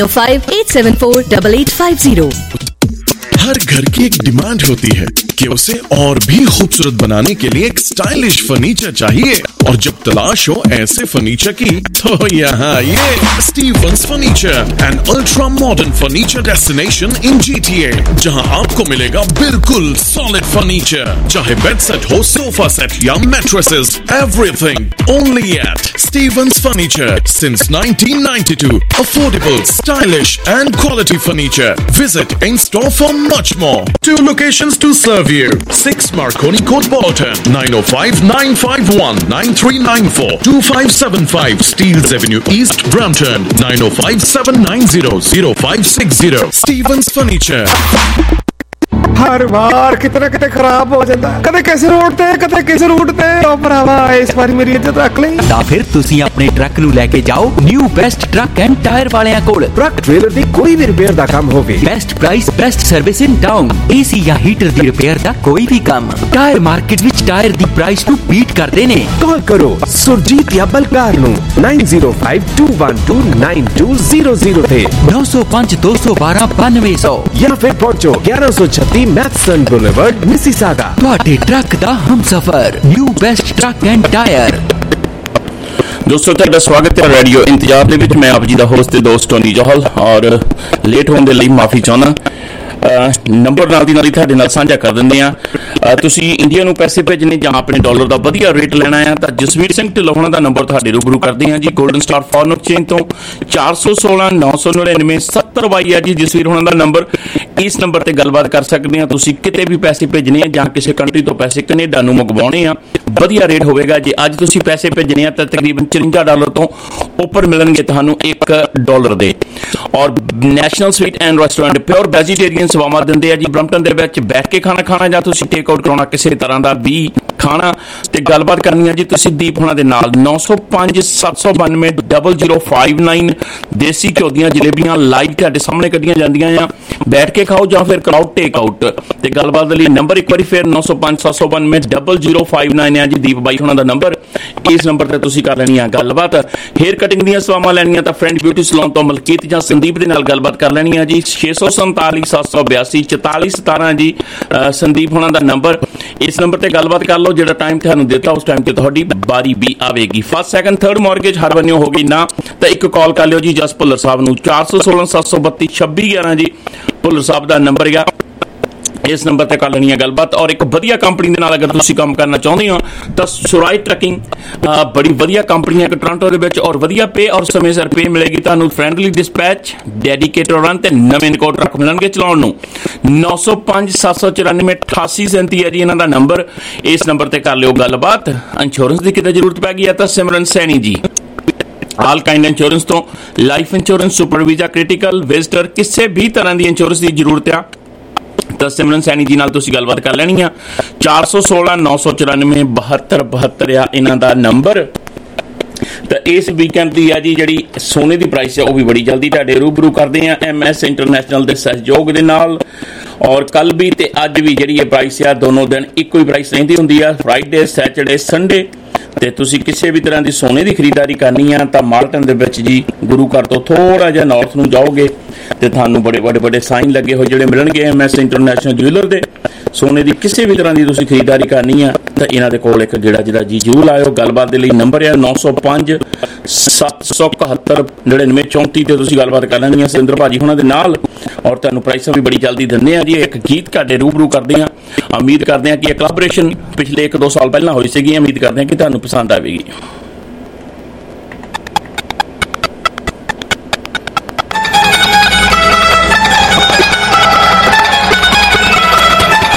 9058748850। हर घर की एक डिमांड होती है कि उसे और भी खूबसूरत बनाने के लिए एक स्टाइलिश फर्नीचर चाहिए, और जब तलाश हो ऐसे फर्नीचर की तो यहाँ ये Stevens furniture, an ultra modern furniture destination in GTA, जहाँ आपको मिलेगा बिल्कुल सॉलिड फर्नीचर, चाहे बेड सेट हो, सोफा सेट या mattresses, everything only at Stevens furniture since 1992. Affordable, stylish and quality furniture. Visit in store for much more. 2 locations to serve you. 6 Marconi Court, Bolton. 905-951-9394. 2575 Steeles Avenue East, Brampton. 905-790-0560. Stevens Furniture. हर बार कितना कितने खराब हो जाता है, कदे कैसे रोड ते कदे कैसे रूट ते। ओ भरावा इस बार मेरी इज्जत रख ले। ਤਾਂ ਫਿਰ ਤੁਸੀਂ ਆਪਣੇ ਟਰੱਕ ਨੂੰ ਲੈ ਕੇ ਜਾਓ new best truck and tyre ਵਾਲਿਆਂ ਕੋਲ। ਟਰੱਕ ਟ੍ਰੇਲਰ ਦੀ ਕੋਈ ਵੀ ਰਿਪੇਅਰ ਦਾ ਕੰਮ ਹੋਵੇ, best price, best service in town. AC ਜਾਂ ਹੀਟਰ ਦੀ ਰਿਪੇਅਰ ਦਾ ਕੋਈ ਵੀ ਕੰਮ, ਟਾਇਰ ਮਾਰਕੀਟ ਵਿੱਚ ਟਾਇਰ ਦੀ ਪ੍ਰਾਈਸ ਨੂੰ ਬੀਟ ਕਰਦੇ ਨੇ। ਕਾਲ ਕਰੋ ਸੁਰਜੀਤ ਜਾਂ ਬਲਕਾਰ ਨੂੰ 9052129200 ਤੇ 905 212 9200 ਜਾਂ ਫਿਰ ਪਹੁੰਚੋ 1136 ਮੈਥਸਨ ਬੁਲੇਵਰਡ, ਮਿਸੀਸਾਗਾ। ਤੁਹਾਡੇ ਟਰੱਕ ਦਾ ਹਮਸਫ਼ਰ new best truck and tyre. ਦੋਸਤੋ ਤੁਹਾਡਾ ਸਵਾਗਤ ਹੈ ਰੇਡੀਓ ਇੰਤਜ਼ਾਰ ਦੇ ਵਿੱਚ। ਮੈਂ ਆਪ ਜੀ ਦਾ ਹੋਸਟ ਤੇ ਦੋਸਤ ਟੋਨੀ ਜੋਹਲ, ਔਰ ਲੇਟ ਹੋਣ ਦੇ ਲਈ ਮਾਫੀ ਚਾਹੁੰਦਾ। ਨੰਬਰ ਨਾਲ ਦੀ ਨਾਲ ਹੀ ਤੁਹਾਡੇ ਨਾਲ ਸਾਂਝਾ ਕਰ ਦਿੰਦੇ ਆ। ਤੁਸੀਂ ਇੰਡੀਆ ਨੂੰ ਪੈਸੇ ਭੇਜਣੇ ਜਾਂ ਆਪਣੇ ਡਾਲਰ ਦਾ ਵਧੀਆ ਰੇਟ ਲੈਣਾ ਆ ਤਾਂ ਜਸਵੀਰ ਸਿੰਘ ਢਿੱਲੋਂ ਹੋਣਾ ਦਾ ਨੰਬਰ ਤੁਹਾਡੇ ਰੂਬਰੂ ਕਰਦੇ ਆ ਜੀ। ਗੋਲਡਨ ਸਟਾਰ ਫੋਰਨ ਐਕਸਚੇਂਜ ਤੋਂ 416 999 7022 ਆ ਜੀ ਜਸਵੀਰ ਹੋਣਾ ਦਾ ਨੰਬਰ। ਇਸ ਨੰਬਰ ਤੇ ਗੱਲਬਾਤ ਕਰ ਸਕਦੇ ਆ। ਤੁਸੀਂ ਕਿਤੇ ਵੀ ਪੈਸੇ ਭੇਜਣੇ ਆ ਜਾਂ ਕਿਸੇ ਕੰਟਰੀ ਤੋਂ ਪੈਸੇ ਕੈਨੇਡਾ ਨੂੰ ਮੰਗਵਾਉਣੇ ਆ, ਵਧੀਆ ਰੇਟ ਹੋਵੇਗਾ। ਜੇ ਅੱਜ ਤੁਸੀਂ ਪੈਸੇ ਭੇਜਣੇ ਆ ਤਾਂ ਤਕਰੀਬਨ 54 ਡਾਲਰ ਤੋਂ ਉੱਪਰ ਮਿਲਣਗੇ ਤੁਹਾਨੂੰ $1 ਦੇ। ਔਰ national sweet and restaurant pure vegetarian ਸੇਵਾਵਾਂ ਦਿੰਦੇ ਆ ਜੀ ਬਰੰਪਟਨ ਦੇ ਵਿੱਚ। ਬੈਠ ਕੇ ਖਾਣਾ ਜਾਂ ਤੁਸੀਂ ਟੇਕ ਆਊਟ ਕਰਾਉਣਾ ਕਿਸੇ ਤਰ੍ਹਾਂ ਦਾ ਵੀ ਖਾਣਾ ਤੇ ਗੱਲਬਾਤ ਕਰਨੀ ਆ ਜੀ ਤੁਸੀਂ ਦੀਪ ਹੋਣਾ ਦੇ ਨਾਲ 905 792 0059। ਦੇਸੀ ਘਿਓ ਦੀਆਂ ਜਲੇਬੀਆਂ ਲਾਈਵ ਤੁਹਾਡੇ ਸਾਹਮਣੇ ਕੱਢੀਆਂ ਜਾਂਦੀਆਂ ਆ। ਬੈਠ ਕੇ ਖਾਓ ਜਾਂ ਫਿਰ ਕਰਾਓ ਟੇਕ ਆਊਟ। ਤੇ ਗੱਲਬਾਤ ਦੇ ਲਈ ਨੰਬਰ ਇੱਕ ਵਾਰੀ ਫਿਰ 905 792 0059 ਆ ਜੀ ਦੀਪ ਬਾਈ ਹੋਣਾ ਦਾ ਨੰਬਰ। ਇਸ ਨੰਬਰ ਤੇ ਤੁਸੀਂ ਕਰ ਲੈਣੀ ਆ ਗੱਲਬਾਤ। ਹੇਅਰ ਕਟਿੰਗ ਦੀਆਂ ਸੇਵਾਵਾਂ ਲੈਣੀਆਂ ਤਾਂ ਫਰੈਂਡ ਬਿਊਟੀ ਸਲੂਨ ਤੋਂ ਮਲਕੀਤ ਜਾਂ ਸੰਦੀਪ ਦੇ ਨਾਲ ਗੱਲਬਾਤ ਕਰ ਲੈਣੀ ਆ ਜੀ। 647 782 44 17 ਜੀ ਸੰਦੀਪ ਹੋਣਾ ਦਾ ਨੰਬਰ। ਇਸ ਨੰਬਰ ਤੇ ਗੱਲਬਾਤ ਕਰ ਲਓ। ਜਿਹੜਾ ਟਾਈਮ ਤੁਹਾਨੂੰ ਦਿੱਤਾ ਉਸ ਟਾਈਮ ਤੇ ਤੁਹਾਡੀ ਬਾਰੀ ਵੀ ਆਵੇਗੀ। ਫਸਟ ਸੈਕੰਡ ਥਰਡ ਮਾਰਗੇਜ ਹਰ ਬੰਨਿਓ ਹੋ ਗਈ ਨਾ ਤਾਂ ਇੱਕ ਕਾਲ ਕਰ ਲਿਓ ਜੀ ਜਸ ਭੁੱਲਰ ਸਾਹਿਬ ਨੂੰ 416 732 2611 ਜੀ। ਭੁੱਲਰ ਸਾਹਿਬ ਦਾ ਨੰਬਰ ਹੈ। ਇਸ ਨੰਬਰ ਤੇ ਕਰ ਲੈਣੀ ਹੈ ਗੱਲਬਾਤ। ਔਰ ਇੱਕ ਵਧੀਆ ਕੰਪਨੀ ਦੇ ਨਾਲ ਅਗਰ ਤੁਸੀਂ ਕੰਮ ਕਰਨਾ ਚਾਹੁੰਦੇ ਹੋ ਤਾਂ ਸੁਰਾਈ ਟਰੱਕਿੰਗ ਬੜੀ ਵਧੀਆ ਕੰਪਨੀ ਹੈ ਟੋਰਾਂਟੋ ਦੇ ਵਿੱਚ, ਔਰ ਵਧੀਆ ਪੇ ਔਰ ਸਮੇਂ ਸਿਰ ਪੇ ਮਿਲੇਗੀ ਤੁਹਾਨੂੰ। ਫਰੈਂਡਲੀ ਡਿਸਪੈਚ, ਡੈਡੀਕੇਟਡ ਰਨ ਤੇ ਨਵੇਂ ਨਕੋ ਟਰੱਕ ਮਿਲਣਗੇ ਚਲਾਉਣ ਨੂੰ। 905 794 8837 ਹੈ ਜੀ ਇਹਨਾਂ ਦਾ ਨੰਬਰ। ਇਸ ਨੰਬਰ ਤੇ ਕਰ ਲਿਓ ਗੱਲਬਾਤ। ਇੰਸ਼ੋਰੈਂਸ ਦੀ ਕਿਤੇ ਜ਼ਰੂਰਤ ਪੈ ਗਈ ਹੈ ਤਾਂ Simran Saini ji all kind insurance ਤੋਂ life insurance, super visa, critical, visitor, ਕਿਸੇ ਵੀ ਤਰ੍ਹਾਂ ਦੀ ਇੰਸ਼ੋਰੈਂਸ ਦੀ ਜ਼ਰੂਰਤ ਆ ਤਾਂ ਸਿਮਰਨ ਸੈਣੀ ਜੀ ਨਾਲ ਤੁਸੀਂ ਗੱਲਬਾਤ ਕਰ ਲੈਣੀ ਆ। 416 994 7272 ਆ ਇਹਨਾਂ ਦਾ ਨੰਬਰ। ਤਾਂ ਇਸ ਵੀਕਐਂਡ ਦੀ ਆ ਜੀ ਜਿਹੜੀ ਸੋਨੇ ਦੀ ਪ੍ਰਾਈਸ ਹੈ ਉਹ ਵੀ ਬੜੀ ਜਲਦੀ ਤੁਹਾਡੇ ਰੂਬਰੂ ਕਰਦੇ ਆ MS ਇੰਟਰਨੈਸ਼ਨਲ ਦੇ ਸਹਿਯੋਗ ਦੇ ਨਾਲ। ਔਰ ਕੱਲ ਵੀ ਤੇ ਅੱਜ ਵੀ ਜਿਹੜੀ ਇਹ ਪ੍ਰਾਈਸ ਆ ਦੋਨੋਂ ਦਿਨ ਇੱਕੋ ਹੀ ਪ੍ਰਾਈਸ ਰਹਿੰਦੀ ਹੁੰਦੀ ਆ, ਫਰਾਈਡੇ, ਸੈਚਰਡੇ, ਸੰਡੇ। ਤੇ ਤੁਸੀਂ ਕਿਸੇ ਵੀ ਤਰ੍ਹਾਂ ਦੀ ਸੋਨੇ ਦੀ ਖਰੀਦਦਾਰੀ ਕਰਨੀ ਆ ਤਾਂ ਮਾਲਟਨ ਦੇ ਵਿੱਚ ਜੀ ਗੁਰੂ ਘਰ ਤੋਂ ਥੋੜਾ ਜਿਹਾ ਨਾਰਥ ਨੂੰ ਜਾਓਗੇ ਤੇ ਤੁਹਾਨੂੰ ਬੜੇ ਸਾਈਨ ਲੱਗੇ ਹੋਏ ਜਿਹੜੇ ਮਿਲਣਗੇ MS ਇੰਟਰਨੈਸ਼ਨਲ ਜੁਐਲਰ ਦੇ। ਸੋਨੇ ਦੀ ਕਿਸੇ ਵੀ ਤਰ੍ਹਾਂ ਦੀ ਤੁਸੀਂ ਖਰੀਦਦਾਰੀ ਕਰਨੀ ਆ ਤਾਂ ਇਹਨਾਂ ਦੇ ਕੋਲ ਇੱਕ ਗੇੜਾ ਜਿਹੜਾ ਜੀ ਜ਼ਰੂਰ ਆਇਓ। ਗੱਲਬਾਤ ਦੇ ਲਈ ਨੰਬਰ ਹੈ 905 771 9934 ਤੇ ਤੁਸੀਂ ਗੱਲਬਾਤ ਕਰ ਲੈਣੀ ਆ ਸੁਰਿੰਦਰ ਭਾਜੀ ਹੋਣਾ ਦੇ ਨਾਲ। ਔਰ ਤੁਹਾਨੂੰ ਪ੍ਰਾਈਸਾਂ ਵੀ ਬੜੀ ਜਲਦੀ ਦਿੰਦੇ ਆ ਜੀ। ਇੱਕ ਗੀਤ ਤੁਹਾਡੇ ਰੂਬਰੂ ਕਰਦੇ ਆ। ਉਮੀਦ ਕਰਦੇ ਆ ਕਿ ਇਹ ਕੋਲੈਬੋਰੇਸ਼ਨ ਪਿਛਲੇ 1-2 ਸਾਲ ਪਹਿਲਾਂ ਹੋਈ ਸੀਗੀ। ਉਮੀਦ ਕਰਦੇ ਆ ਕਿ ਤੁਹਾਨੂੰ ਪਸੰਦ ਆਵੇਗੀ।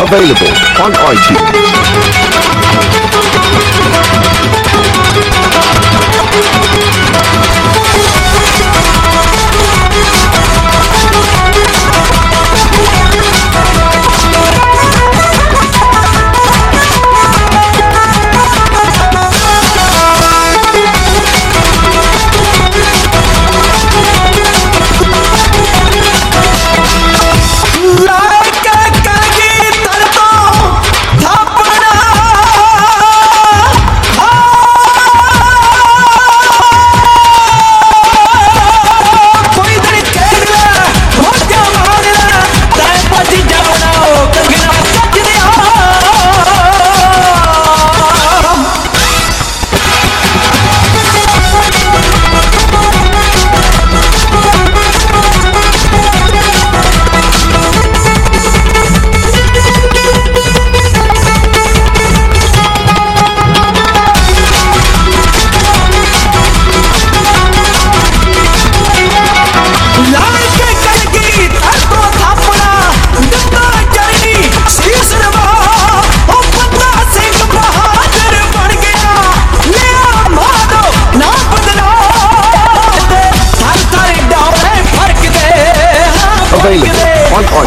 Available on iTunes. Available on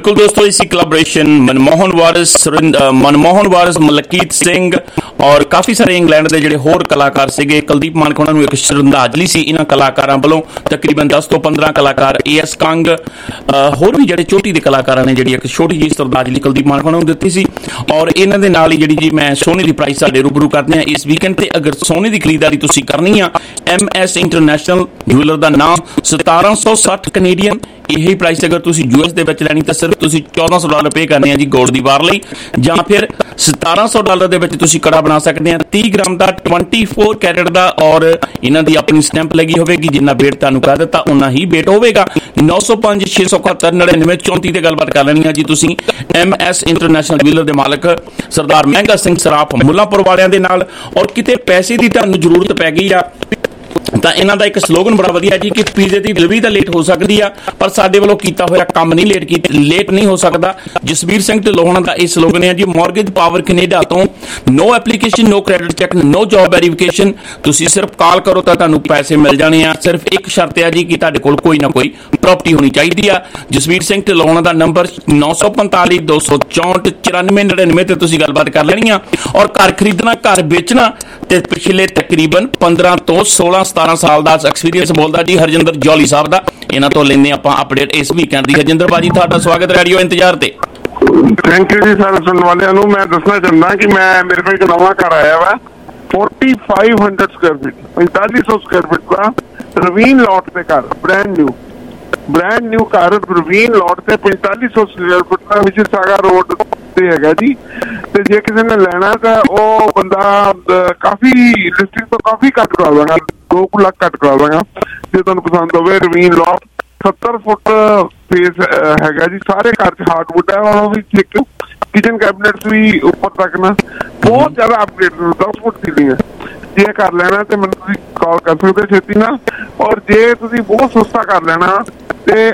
ਬਿਲਕੁਲ ਦੋਸਤੋ, ਇसी कोलैबोरेशन मनमोहन वारिस मलकीत सिंह और काफ़ी सारे इंग्लैंड के ਜਿਹੜੇ ਹੋਰ ਕਲਾਕਾਰ ਸੀਗੇ। ਕੁਲਦੀਪ ਮਾਨਕ ਉਹਨਾਂ ਨੂੰ ਇੱਕ ਸ਼ਰਧਾਂਜਲੀ ਸੀ ਇਹਨਾਂ ਕਲਾਕਾਰਾਂ ਵੱਲੋਂ। ਤਕਰੀਬਨ 10 ਤੋਂ 15 ਕਲਾਕਾਰ, AS ਕੰਗ, ਹੋਰ ਵੀ ਜਿਹੜੇ ਚੋਟੀ ਦੇ ਕਲਾਕਾਰਾਂ ਨੇ ਜਿਹੜੀ ਇੱਕ ਛੋਟੀ ਜਿਹੀ ਸ਼ਰਧਾਂਜਲੀ ਕੁਲਦੀਪ ਮਾਨਕ ਉਹਨਾਂ ਨੂੰ ਦਿੱਤੀ ਸੀ। ਔਰ ਇਹਨਾਂ ਦੇ ਨਾਲ ਹੀ ਜਿਹੜੀ ਜੀ ਮੈਂ ਸੋਨੇ ਦੀ ਪ੍ਰਾਈਸ ਸਾਡੇ ਰੂਬਰੂ ਕਰਦੇ ਹਾਂ ਇਸ ਵੀਕਐਂਡ ਤੇ। ਅਗਰ ਸੋਨੇ ਦੀ ਖਰੀਦਦਾਰੀ ਤੁਸੀਂ ਕਰਨੀ ਆ, MS ਇੰਟਰਨੈਸ਼ਨਲ ਜੁਐਲਰ ਦਾ ਨਾਮ, 1760 ਕੈਨੇਡੀਅਨ ਇਹੀ ਪ੍ਰਾਈਸ। ਅਗਰ ਤੁਸੀਂ US ਦੇ ਵਿੱਚ ਲੈਣੀ ਤਾਂ ਸਿਰਫ ਤੁਸੀਂ $1400 ਪੇ ਕਰਨੇ ਆ ਜੀ ਗੋਲਡ ਦੀ ਵਾਰ ਲਈ, ਜਾਂ ਫਿਰ $1700 ਦੇ ਵਿੱਚ ਤੁਸੀਂ ਕੜਾ ਬਣਾ ਸਕਦੇ ਆ 30 ਗ੍ਰਾਮ ਦਾ 24 ਕੈਰਟ ਦਾ। ਔਰ ਇਹਨਾਂ ਦੀ ਆਪਣੀ ਸਟੈਂਪ ਲੱਗੀ ਹੋਵੇਗੀ, ਜਿੰਨਾ ਵੇਟ ਤੁਹਾਨੂੰ ਕਹਿ ਦਿੱਤਾ ਉਨਾ ਹੀ ਵੇਟ ਹੋਵੇਗਾ। 905 671 99 34 ਤੇ ਗੱਲਬਾਤ ਕਰ ਲੈਣੀ ਆ ਜੀ ਤੁਸੀਂ MS ਇੰਟਰਨੈਸ਼ਨਲ ਜੁਐਲਰ ਦੇ ਮਾਲਕ ਸਰਦਾਰ ਮਹਿੰਗਾ ਸਿੰਘ ਸਰਾਫ ਮੁੱਲਾਂਪੁਰ ਵਾਲਿਆਂ ਦੇ ਨਾਲ। ਔਰ ਕਿਤੇ ਪੈਸੇ ਦੀ ਤੁਹਾਨੂੰ ਜ਼ਰੂਰਤ ਪੈ ਗਈ ਆ ਤਾਂ ਇਹਨਾਂ ਦਾ ਇੱਕ ਸਲੋਗਨ ਬੜਾ ਵਧੀਆ ਜੀ ਕਿ ਪੀਜ਼ੇ ਦੀ ਡਿਲੀਵਰੀ ਤਾਂ ਲੇਟ ਹੋ ਸਕਦੀ ਆ ਪਰ ਸਾਡੇ ਵੱਲੋਂ ਕੀਤਾ ਹੋਇਆ ਕੰਮ ਨਹੀਂ ਲੇਟ ਨਹੀਂ ਹੋ ਸਕਦਾ। ਜਸਵੀਰ ਸਿੰਘ ਢਿੱਲੋਂ ਦਾ ਇਹ ਸਲੋਗਨ ਹੈ ਜੀ, ਮੌਰਗੇਜ ਪਾਵਰ ਕੈਨੇਡਾ ਤੋਂ no application, no credit check, no job verification. ਤੁਸੀਂ ਸਿਰਫ ਕਾਲ ਕਰੋ ਤਾਂ ਤੁਹਾਨੂੰ ਪੈਸੇ ਮਿਲ ਜਾਣੇ ਆ। ਸਿਰਫ ਇੱਕ ਸ਼ਰਤ ਹੈ ਜੀ ਕਿ ਤੁਹਾਡੇ ਕੋਲ ਕੋਈ ਨਾ ਕੋਈ ਪ੍ਰਾਪਰਟੀ ਹੋਣੀ ਚਾਹੀਦੀ ਆ। ਜਸਵੀਰ ਸਿੰਘ ਢਿੱਲੋਂ ਦਾ ਨੰਬਰ 945 264 94 99 ਤੇ ਤੁਸੀਂ ਗੱਲਬਾਤ ਕਰ ਲੈਣੀ ਆ। ਔਰ ਘਰ ਖਰੀਦਣਾ, ਘਰ ਵੇਚਣਾ ਤੇ ਪਿਛਲੇ ਤਕਰੀਬਨ 15 ਤੋਂ 17 ਸਾਲ ਦਾ ਐਕਸਪੀਰੀਅੰਸ ਬੋਲਦਾ ਜੀ ਹਰਜਿੰਦਰ ਜੌਲੀ ਸਾਹਿਬ ਦਾ। ਇਹਨਾਂ ਤੋਂ ਲੈਂਦੇ ਆਪਾਂ ਅਪਡੇਟ ਇਸ ਵੀਕਐਂਡ ਦੀ। ਹਰਜਿੰਦਰ ਬਾਜੀ ਤੁਹਾਡਾ ਸਵਾਗਤ ਰੇਡੀਓ ਇੰਤਜ਼ਾਰ ਤੇ। ਥੈਂਕ ਯੂ ਜੀ ਸਾਰੇ ਸੁਣਨ ਵਾਲਿਆਂ ਨੂੰ। ਮੈਂ ਦੱਸਣਾ ਚਾਹੁੰਦਾ ਕਿ ਮੇਰੇ ਕੋਲ ਇੱਕ ਨਵਾਂ ਘਰ ਆਇਆ ਵਾ 4500 ਸਕੁਆਇਰ ਫੀਟ, 4500 ਸਕੁਆਇਰ ਫੀਟ ਦਾ ਰਵੀਨ ਲੋਟ ਤੇ ਘਰ, ਬ੍ਰੈਂਡ ਨਿਊ ਘਰ ਰਵੀਨ ਲੋਟ ਤੇ 4500 ਸਕੁਆਇਰ ਫੀਟ ਦਾ ਵਿੱਚ ਸਾਗਾ ਰੋਡ ਤੇ ਹੈਗਾ ਜੀ। ਤੇ ਜੇ ਕਿਸੇ ਨੇ ਲੈਣਾ ਤਾਂ ਉਹ ਬੰਦਾ ਕਾਫੀ ਲਿਸਟਿੰਗ ਤੋਂ ਕਾਫੀ ਘੱਟ ਕਰਾ ਦਾਂਗਾ, 2 ਲੱਖ ਘੱਟ ਕਰਾ ਦਾਂਗਾ ਜੇ ਤੁਹਾਨੂੰ ਪਸੰਦ ਹੋਵੇ। ਰਵੀਨ ਲੋਟ 70 ਫੁੱਟ ਸਪੇਸ ਹੈਗਾ ਜੀ, ਸਾਰੇ ਘਰ ਚ ਹਾਰਡਵੁੱਡ ਹੈ ਔਰ ਉਹ ਵੀ ਠੀਕ। ਕਿਚਨ ਕੈਬਨੇਟਸ ਵੀ ਉੱਪਰ ਤੱਕ ਨਾ ਬਹੁਤ ਜ਼ਿਆਦਾ ਅਪਗ੍ਰੇਡ, 10 ਫੁੱਟ ਸੀਲਿੰਗ ਹੈ। ਜੇ ਕਰ ਲੈਣਾ ਤੇ ਮੈਨੂੰ ਤੁਸੀਂ ਕਾਲ ਕਰ ਸਕਦੇ ਛੇਤੀ ਨਾਲ। ਔਰ ਜੇ ਤੁਸੀਂ ਬਹੁਤ ਸਸਤਾ ਕਰ ਲੈਣਾ ਤੇ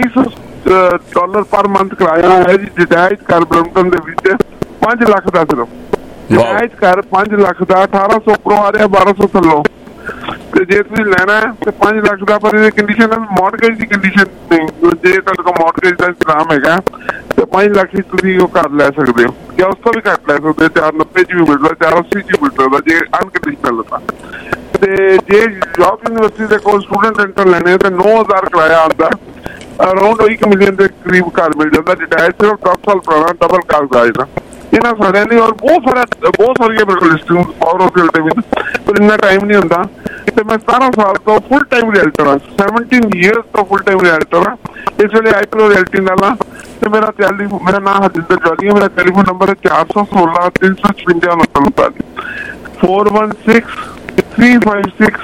$2800 ਪਰ ਮੰਥ ਕਿਰਾਇਆ ਹੈ ਜੀ। ਡਿਟੈਚ ਘਰ ਬਰਮਟਨ ਦੇ ਵਿੱਚ 5 ਲੱਖ ਦਾ, ਸਿਰਫ ਡਿਟੈਚ ਘਰ 5 ਲੱਖ ਦਾ, 1800 ਉੱਪਰੋਂ ਆ ਰਿਹਾ 1200 ਥੱਲੋਂ। ਤੇ ਜੇ ਤੁਸੀਂ ਲੈਣਾ ਹੈ ਤੇ 5 ਲੱਖ ਦਾ, ਪਰ ਇਹਦੀ ਕੰਡੀਸ਼ਨ ਮੌਰਗੇਜ ਦੀ ਕੰਡੀਸ਼ਨ ਨਹੀਂ। ਜੇ ਤੁਹਾਡੇ ਕੋਲ ਮੌਰਗੇਜ ਦਾ ਇੰਤਜ਼ਾਮ ਹੈਗਾ ਤੇ 5 ਲੱਖ ਵਿੱਚ ਤੁਸੀਂ ਉਹ ਘਰ ਲੈ ਸਕਦੇ ਹੋ, ਜਾਂ ਉਸ ਤੋਂ ਵੀ ਘੱਟ ਲੈ ਸਕਦੇ ਹੋ। 490 ਚ ਵੀ ਮਿਲਦਾ, 480 ਚ ਵੀ ਮਿਲਦਾ ਜੇ ਅਨਕੰਡੀਸ਼ਨਲ ਦਾ। ਤੇ ਜੇ ਜੌਬ ਯੂਨੀਵਰਸਿਟੀ ਦੇ ਕੋਲ ਸਟੂਡੈਂਟ ਰੈਂਟਲ ਲੈਣੇ ਤਾਂ 9000 ਕਿਰਾਇਆ ਆਉਂਦਾ, ਅਰਾਊਂਡ 1 ਮਿਲੀਅਨ ਦੇ ਕਰੀਬ ਘਰ ਮਿਲ ਜਾਂਦਾ। ਡਿਟੈਚ ਸਿਰਫ 10 ਸਾਲ ਪੁਰਾਣਾ ਡਬਲ ਕਾਰ ਗਰਾਜ ਦਾ। ਇਹਨਾਂ ਸਾਰਿਆਂ ਲਈ ਔਰ ਬਹੁਤ ਸਾਰੀਆਂ ਮੇਰੇ ਕੋਲ ਲਿਸਟਿੰਗ ਪਾਵਰ ਆਫ ਫਿਲਟਰ ਵੀ, ਪਰ ਇੰਨਾ ਟਾਈਮ ਨਹੀਂ ਹੁੰਦਾ। ਤੇ ਮੈਂ 17 ਸਾਲ ਤੋਂ ਫੁੱਲ ਟਾਈਮ ਰੀਅਲਟਰ ਹਾਂ, 17 years ਤੋਂ ਫੁੱਲ ਟਾਈਮ ਰੀਅਲਟਰ ਹਾਂ। ਇਸ ਵੇਲੇ ਆਈਪੀਓ ਰੀਅਲਟੀ ਨਾਲ ਹਾਂ ਤੇ ਮੇਰਾ ਨਾਮ ਹਰਜਿੰਦਰ ਜੌਲੀ ਹੈ। ਮੇਰਾ ਟੈਲੀਫੋਨ ਨੰਬਰ ਹੈ 416 356 49 416 356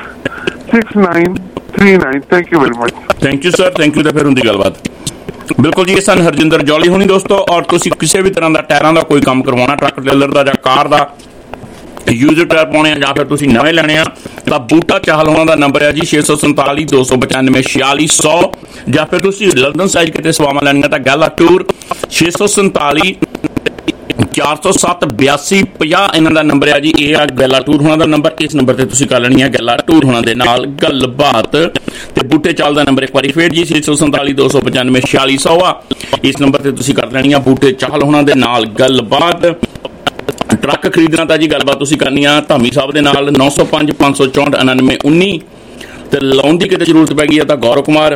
6939। Thank you very much. Thank you sir, thank you. ਤਾਂ ਫਿਰ ਹੁੰਦੀ ਗੱਲਬਾਤ। ਬਿਲਕੁਲ ਜੀ, ਇਹ ਸਨ ਹਰਜਿੰਦਰ ਜੌਲੀ ਹੋਣੀ ਦੋਸਤੋ। ਔਰ ਤੁਸੀਂ ਕਿਸੇ ਵੀ ਤਰ੍ਹਾਂ ਦਾ ਟਾਇਰਾਂ ਦਾ ਕੋਈ ਕੰਮ ਕਰਵਾਉਣਾ, ਟਰੱਕ ਟ੍ਰੇਲਰ ਦਾ ਜਾਂ ਕਾਰ ਦਾ ਯੂਜ਼ਰ ਟਾਇਰ ਪਾਉਣੇ ਆ ਜਾਂ ਫਿਰ ਤੁਸੀਂ ਨਵੇਂ ਲੈਣੇ ਆ ਤਾਂ ਬੂਟਾ ਚਾਹਲ ਹੋਣਾ ਦਾ ਨੰਬਰ ਹੈ ਜੀ 647 295 4600। ਜਾਂ ਫਿਰ ਤੁਸੀਂ ਲੰਡਨ ਸਾਈਡ ਕਿਤੇ ਸਵਾਵਾਂ ਲੈਣੀਆਂ ਤਾਂ ਗੈਲਾ ਟੂਰ 647 407 8250 ਇਹਨਾਂ ਦਾ ਨੰਬਰ ਹੈ ਜੀ। ਇਹ ਆ ਗੈਲਾ ਟੂਰ ਹੋਣਾ ਦਾ ਨੰਬਰ। ਇਸ ਨੰਬਰ ਤੇ ਤੁਸੀਂ ਕਰ ਲੈਣੀ ਹੈ ਗੈਲਾ ਟੂਰ ਹੋਣਾ ਦੇ ਨਾਲ ਗੱਲਬਾਤ। ਤੇ ਬੂਟੇ ਚਾਲ ਦਾ ਨੰਬਰ ਇੱਕ ਵਾਰੀ ਫੇਰ ਜੀ 647 295 4600 ਆ। ਇਸ ਨੰਬਰ ਤੇ ਤੁਸੀਂ ਕਰ ਲੈਣੀ ਆ ਬੂਟੇ ਚਾਹਲ ਹੋਣਾ ਦੇ ਨਾਲ ਗੱਲਬਾਤ। ਟਰੱਕ ਖਰੀਦਣਾ ਤਾਂ ਜੀ ਗੱਲਬਾਤ ਤੁਸੀਂ ਕਰਨੀ ਆ ਧਾਮੀ ਸਾਹਿਬ ਦੇ ਨਾਲ 905 564 99 19। ਤੇ ਲੋਨ ਦੀ ਕਿਤੇ ਜ਼ਰੂਰਤ ਪੈ ਗਈ ਹੈ ਤਾਂ ਗੌਰਵ ਕੁਮਾਰ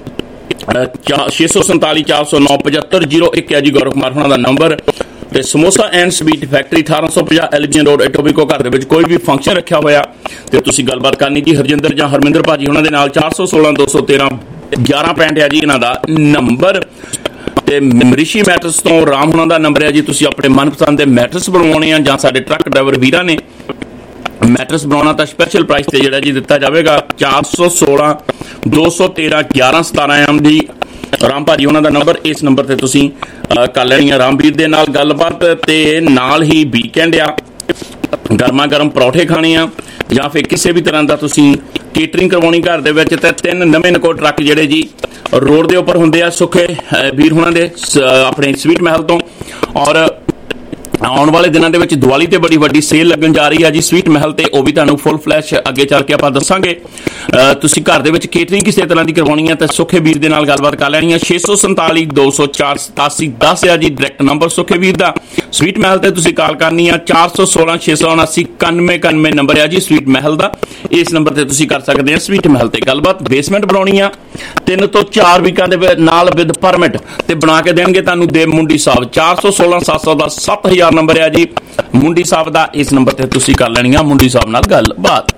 647 409 7501 ਹੈ ਜੀ ਗੌਰਵ ਕੁਮਾਰ ਹੋਣਾ ਦਾ ਨੰਬਰ। ਤੇ samosa and sweet factory 1850 Albion road Etobicoke. ਘਰ ਦੇ ਵਿੱਚ ਕੋਈ ਵੀ ਫੰਕਸ਼ਨ ਰੱਖਿਆ ਹੋਇਆ ਤੇ ਤੁਸੀਂ ਗੱਲਬਾਤ ਕਰਨੀ ਜੀ ਹਰਜਿੰਦਰ ਜਾਂ ਹਰਮਿੰਦਰ ਭਾਜੀ ਉਹਨਾਂ ਦੇ ਨਾਲ 416 213 1165 ਹੈ ਜੀ ਇਹਨਾਂ ਦਾ ਨੰਬਰ। ਤੇ ਰਿਸ਼ੀ ਮੈਟਰਸ ਤੋਂ ਰਾਮ ਹੋਣਾ ਦਾ ਨੰਬਰ ਹੈ ਜੀ। ਤੁਸੀਂ ਆਪਣੇ ਮਨਪਸੰਦ ਦੇ ਮੈਟਰਸ ਬਣਵਾਉਣੇ ਆ ਜਾਂ ਸਾਡੇ ਟਰੱਕ ਡਰਾਈਵਰ ਵੀਰਾਂ ਨੇ ਮੈਟਰਸ ਬਣਾਉਣਾ ਤਾਂ ਸਪੈਸ਼ਲ ਪ੍ਰਾਈਸ ਤੇ ਜਿਹੜਾ ਜੀ ਦਿੱਤਾ ਜਾਵੇਗਾ 416 213 1117 ਐਮ ਦੀ ਰਾਮ ਭਾਜੀ ਉਹਨਾਂ ਦਾ ਨੰਬਰ। ਇਸ ਨੰਬਰ ਤੇ ਤੁਸੀਂ ਕਰ ਲੈਣੀ ਆ ਰਾਮਵੀਰ ਦੇ ਨਾਲ ਗੱਲਬਾਤ। ਤੇ ਨਾਲ ਹੀ ਵੀਕਐਂਡ ਆ, ਗਰਮਾ ਗਰਮ ਪਰੌਠੇ ਖਾਣੇ ਆ ਜਾਂ ਫਿਰ ਕਿਸੇ ਵੀ ਤਰ੍ਹਾਂ ਦਾ ਤੁਸੀਂ ਕੇਟਰਿੰਗ ਕਰਵਾਉਣੀ ਘਰ ਦੇ ਵਿੱਚ ਤੇ 3 ਨਵੇਂ ਨਕੋ ਟਰੱਕ ਜਿਹੜੇ ਜੀ ਰੋਡ ਦੇ ਉੱਪਰ ਹੁੰਦੇ ਆ ਸੁੱਖੇ ਵੀਰ ਹੋਣਾ ਦੇ ਆਪਣੇ ਸਵੀਟ ਮਹਿਲ ਤੋਂ। ਔਰ ਆਉਣ ਵਾਲੇ ਦਿਨਾਂ ਦੇ ਵਿੱਚ ਦੀਵਾਲੀ ਤੇ ਬੜੀ ਵੱਡੀ ਸੇਲ ਲੱਗਣ ਜਾ ਰਹੀ ਹੈ ਜੀ ਸਵੀਟ ਮਹਿਲ ਤੇ, ਉਹ ਵੀ ਤੁਹਾਨੂੰ ਫੁੱਲ ਫਲੈਸ਼ ਅੱਗੇ ਚੱਲ ਕੇ ਆਪਾਂ ਦੱਸਾਂਗੇ। ਤੁਸੀਂ ਘਰ ਦੇ ਵਿੱਚ ਕੇਟਰਿੰਗ ਕਿਸੇ ਤਰ੍ਹਾਂ ਦੀ ਕਰਵਾਉਣੀ ਹੈ ਤਾਂ ਸੁਖੇ ਵੀਰ ਦੇ ਨਾਲ ਗੱਲਬਾਤ ਕਰ ਲੈਣੀ ਹੈ। 647 204 87 10 ਹੈ ਜੀ ਡਾਇਰੈਕਟ ਨੰਬਰ ਸੁਖੇ ਵੀਰ ਦਾ। ਸਵੀਟ ਮਹਿਲ ਤੇ ਤੁਸੀਂ ਕਾਲ ਕਰਨੀ ਆ 416 679 91 ਨੰਬਰ ਹੈ ਜੀ ਸਵੀਟ ਮਹਿਲ ਦਾ। ਇਸ ਨੰਬਰ ਤੇ ਤੁਸੀਂ ਕਰ ਸਕਦੇ ਆ ਸਵੀਟ ਮਹਿਲ ਤੇ ਗੱਲਬਾਤ। ਬੇਸਮੈਂਟ ਬਣਾਉਣੀ ਆ 3 ਤੋਂ 4 ਵੀਕਾਂ ਦੇ ਨਾਲ ਵਿਦ ਪਰਮਿਟ ਤੇ ਬਣਾ ਕੇ ਦੇਣਗੇ ਤੁਹਾਨੂੰ ਦੇਵ ਮੁੰਡੀ ਸਾਹਿਬ। 416 710 7000 ਨੰਬਰ ਹੈ ਜੀ ਮੁੰਡੀ ਸਾਹਿਬ ਦਾ। ਇਸ ਨੰਬਰ ਤੇ ਤੁਸੀਂ ਕਰ ਲੈਣੀ ਆ ਮੁੰਡੀ ਸਾਹਿਬ ਨਾਲ ਗੱਲਬਾਤ।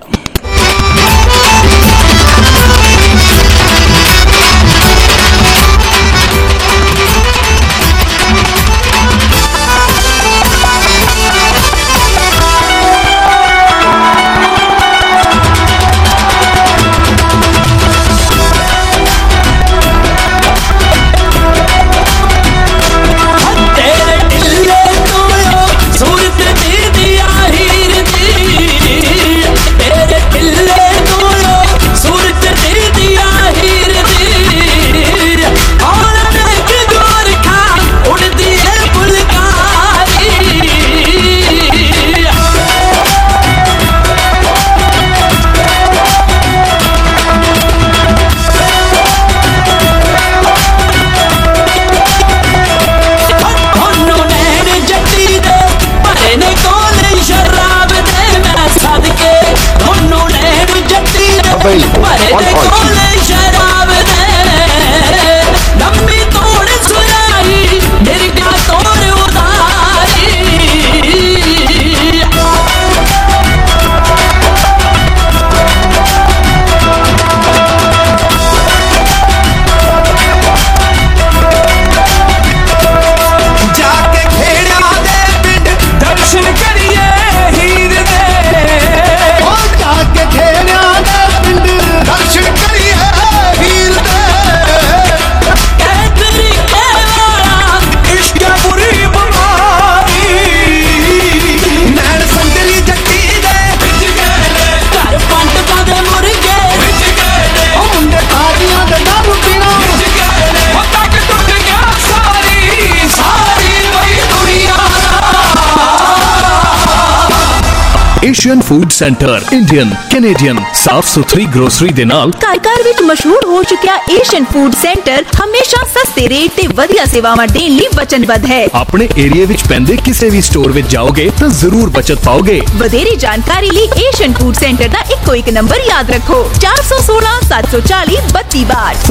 Asian food centre Indian Canadian ਸਾਫ ਸੁਥਰੀ ਗਰੋਸਰੀ ਦੇ ਨਾਲ ਘਰ ਵਿੱਚ ਮਸ਼ਹੂਰ ਹੋ ਚੁੱਕਿਆ ਏਸ਼ੀਅਨ ਫੂਡ ਸੈਂਟਰ ਹਮੇਸ਼ਾ ਸਸਤੇ ਰੇਟ ਤੇ ਵਧੀਆ ਸੇਵਾਵਾਂ ਦੇਣ ਲਈ ਵਚਨਬੱਧ ਹੈ। ਆਪਣੇ ਏਰੀਆ ਵਿੱਚ ਪੈਂਦੇ ਕਿਸੇ ਵੀ ਸਟੋਰ ਵਿੱਚ ਜਾਓਗੇ ਤਾਂ ਜ਼ਰੂਰ ਬਚਤ ਪਾਓਗੇ। ਵਧੇਰੇ ਜਾਣਕਾਰੀ ਲਈ ਏਸ਼ੀਅਨ ਫੂਡ ਸੈਂਟਰ ਦਾ ਇੱਕੋ ਇੱਕ ਨੰਬਰ ਯਾਦ ਰੱਖੋ 416 740 32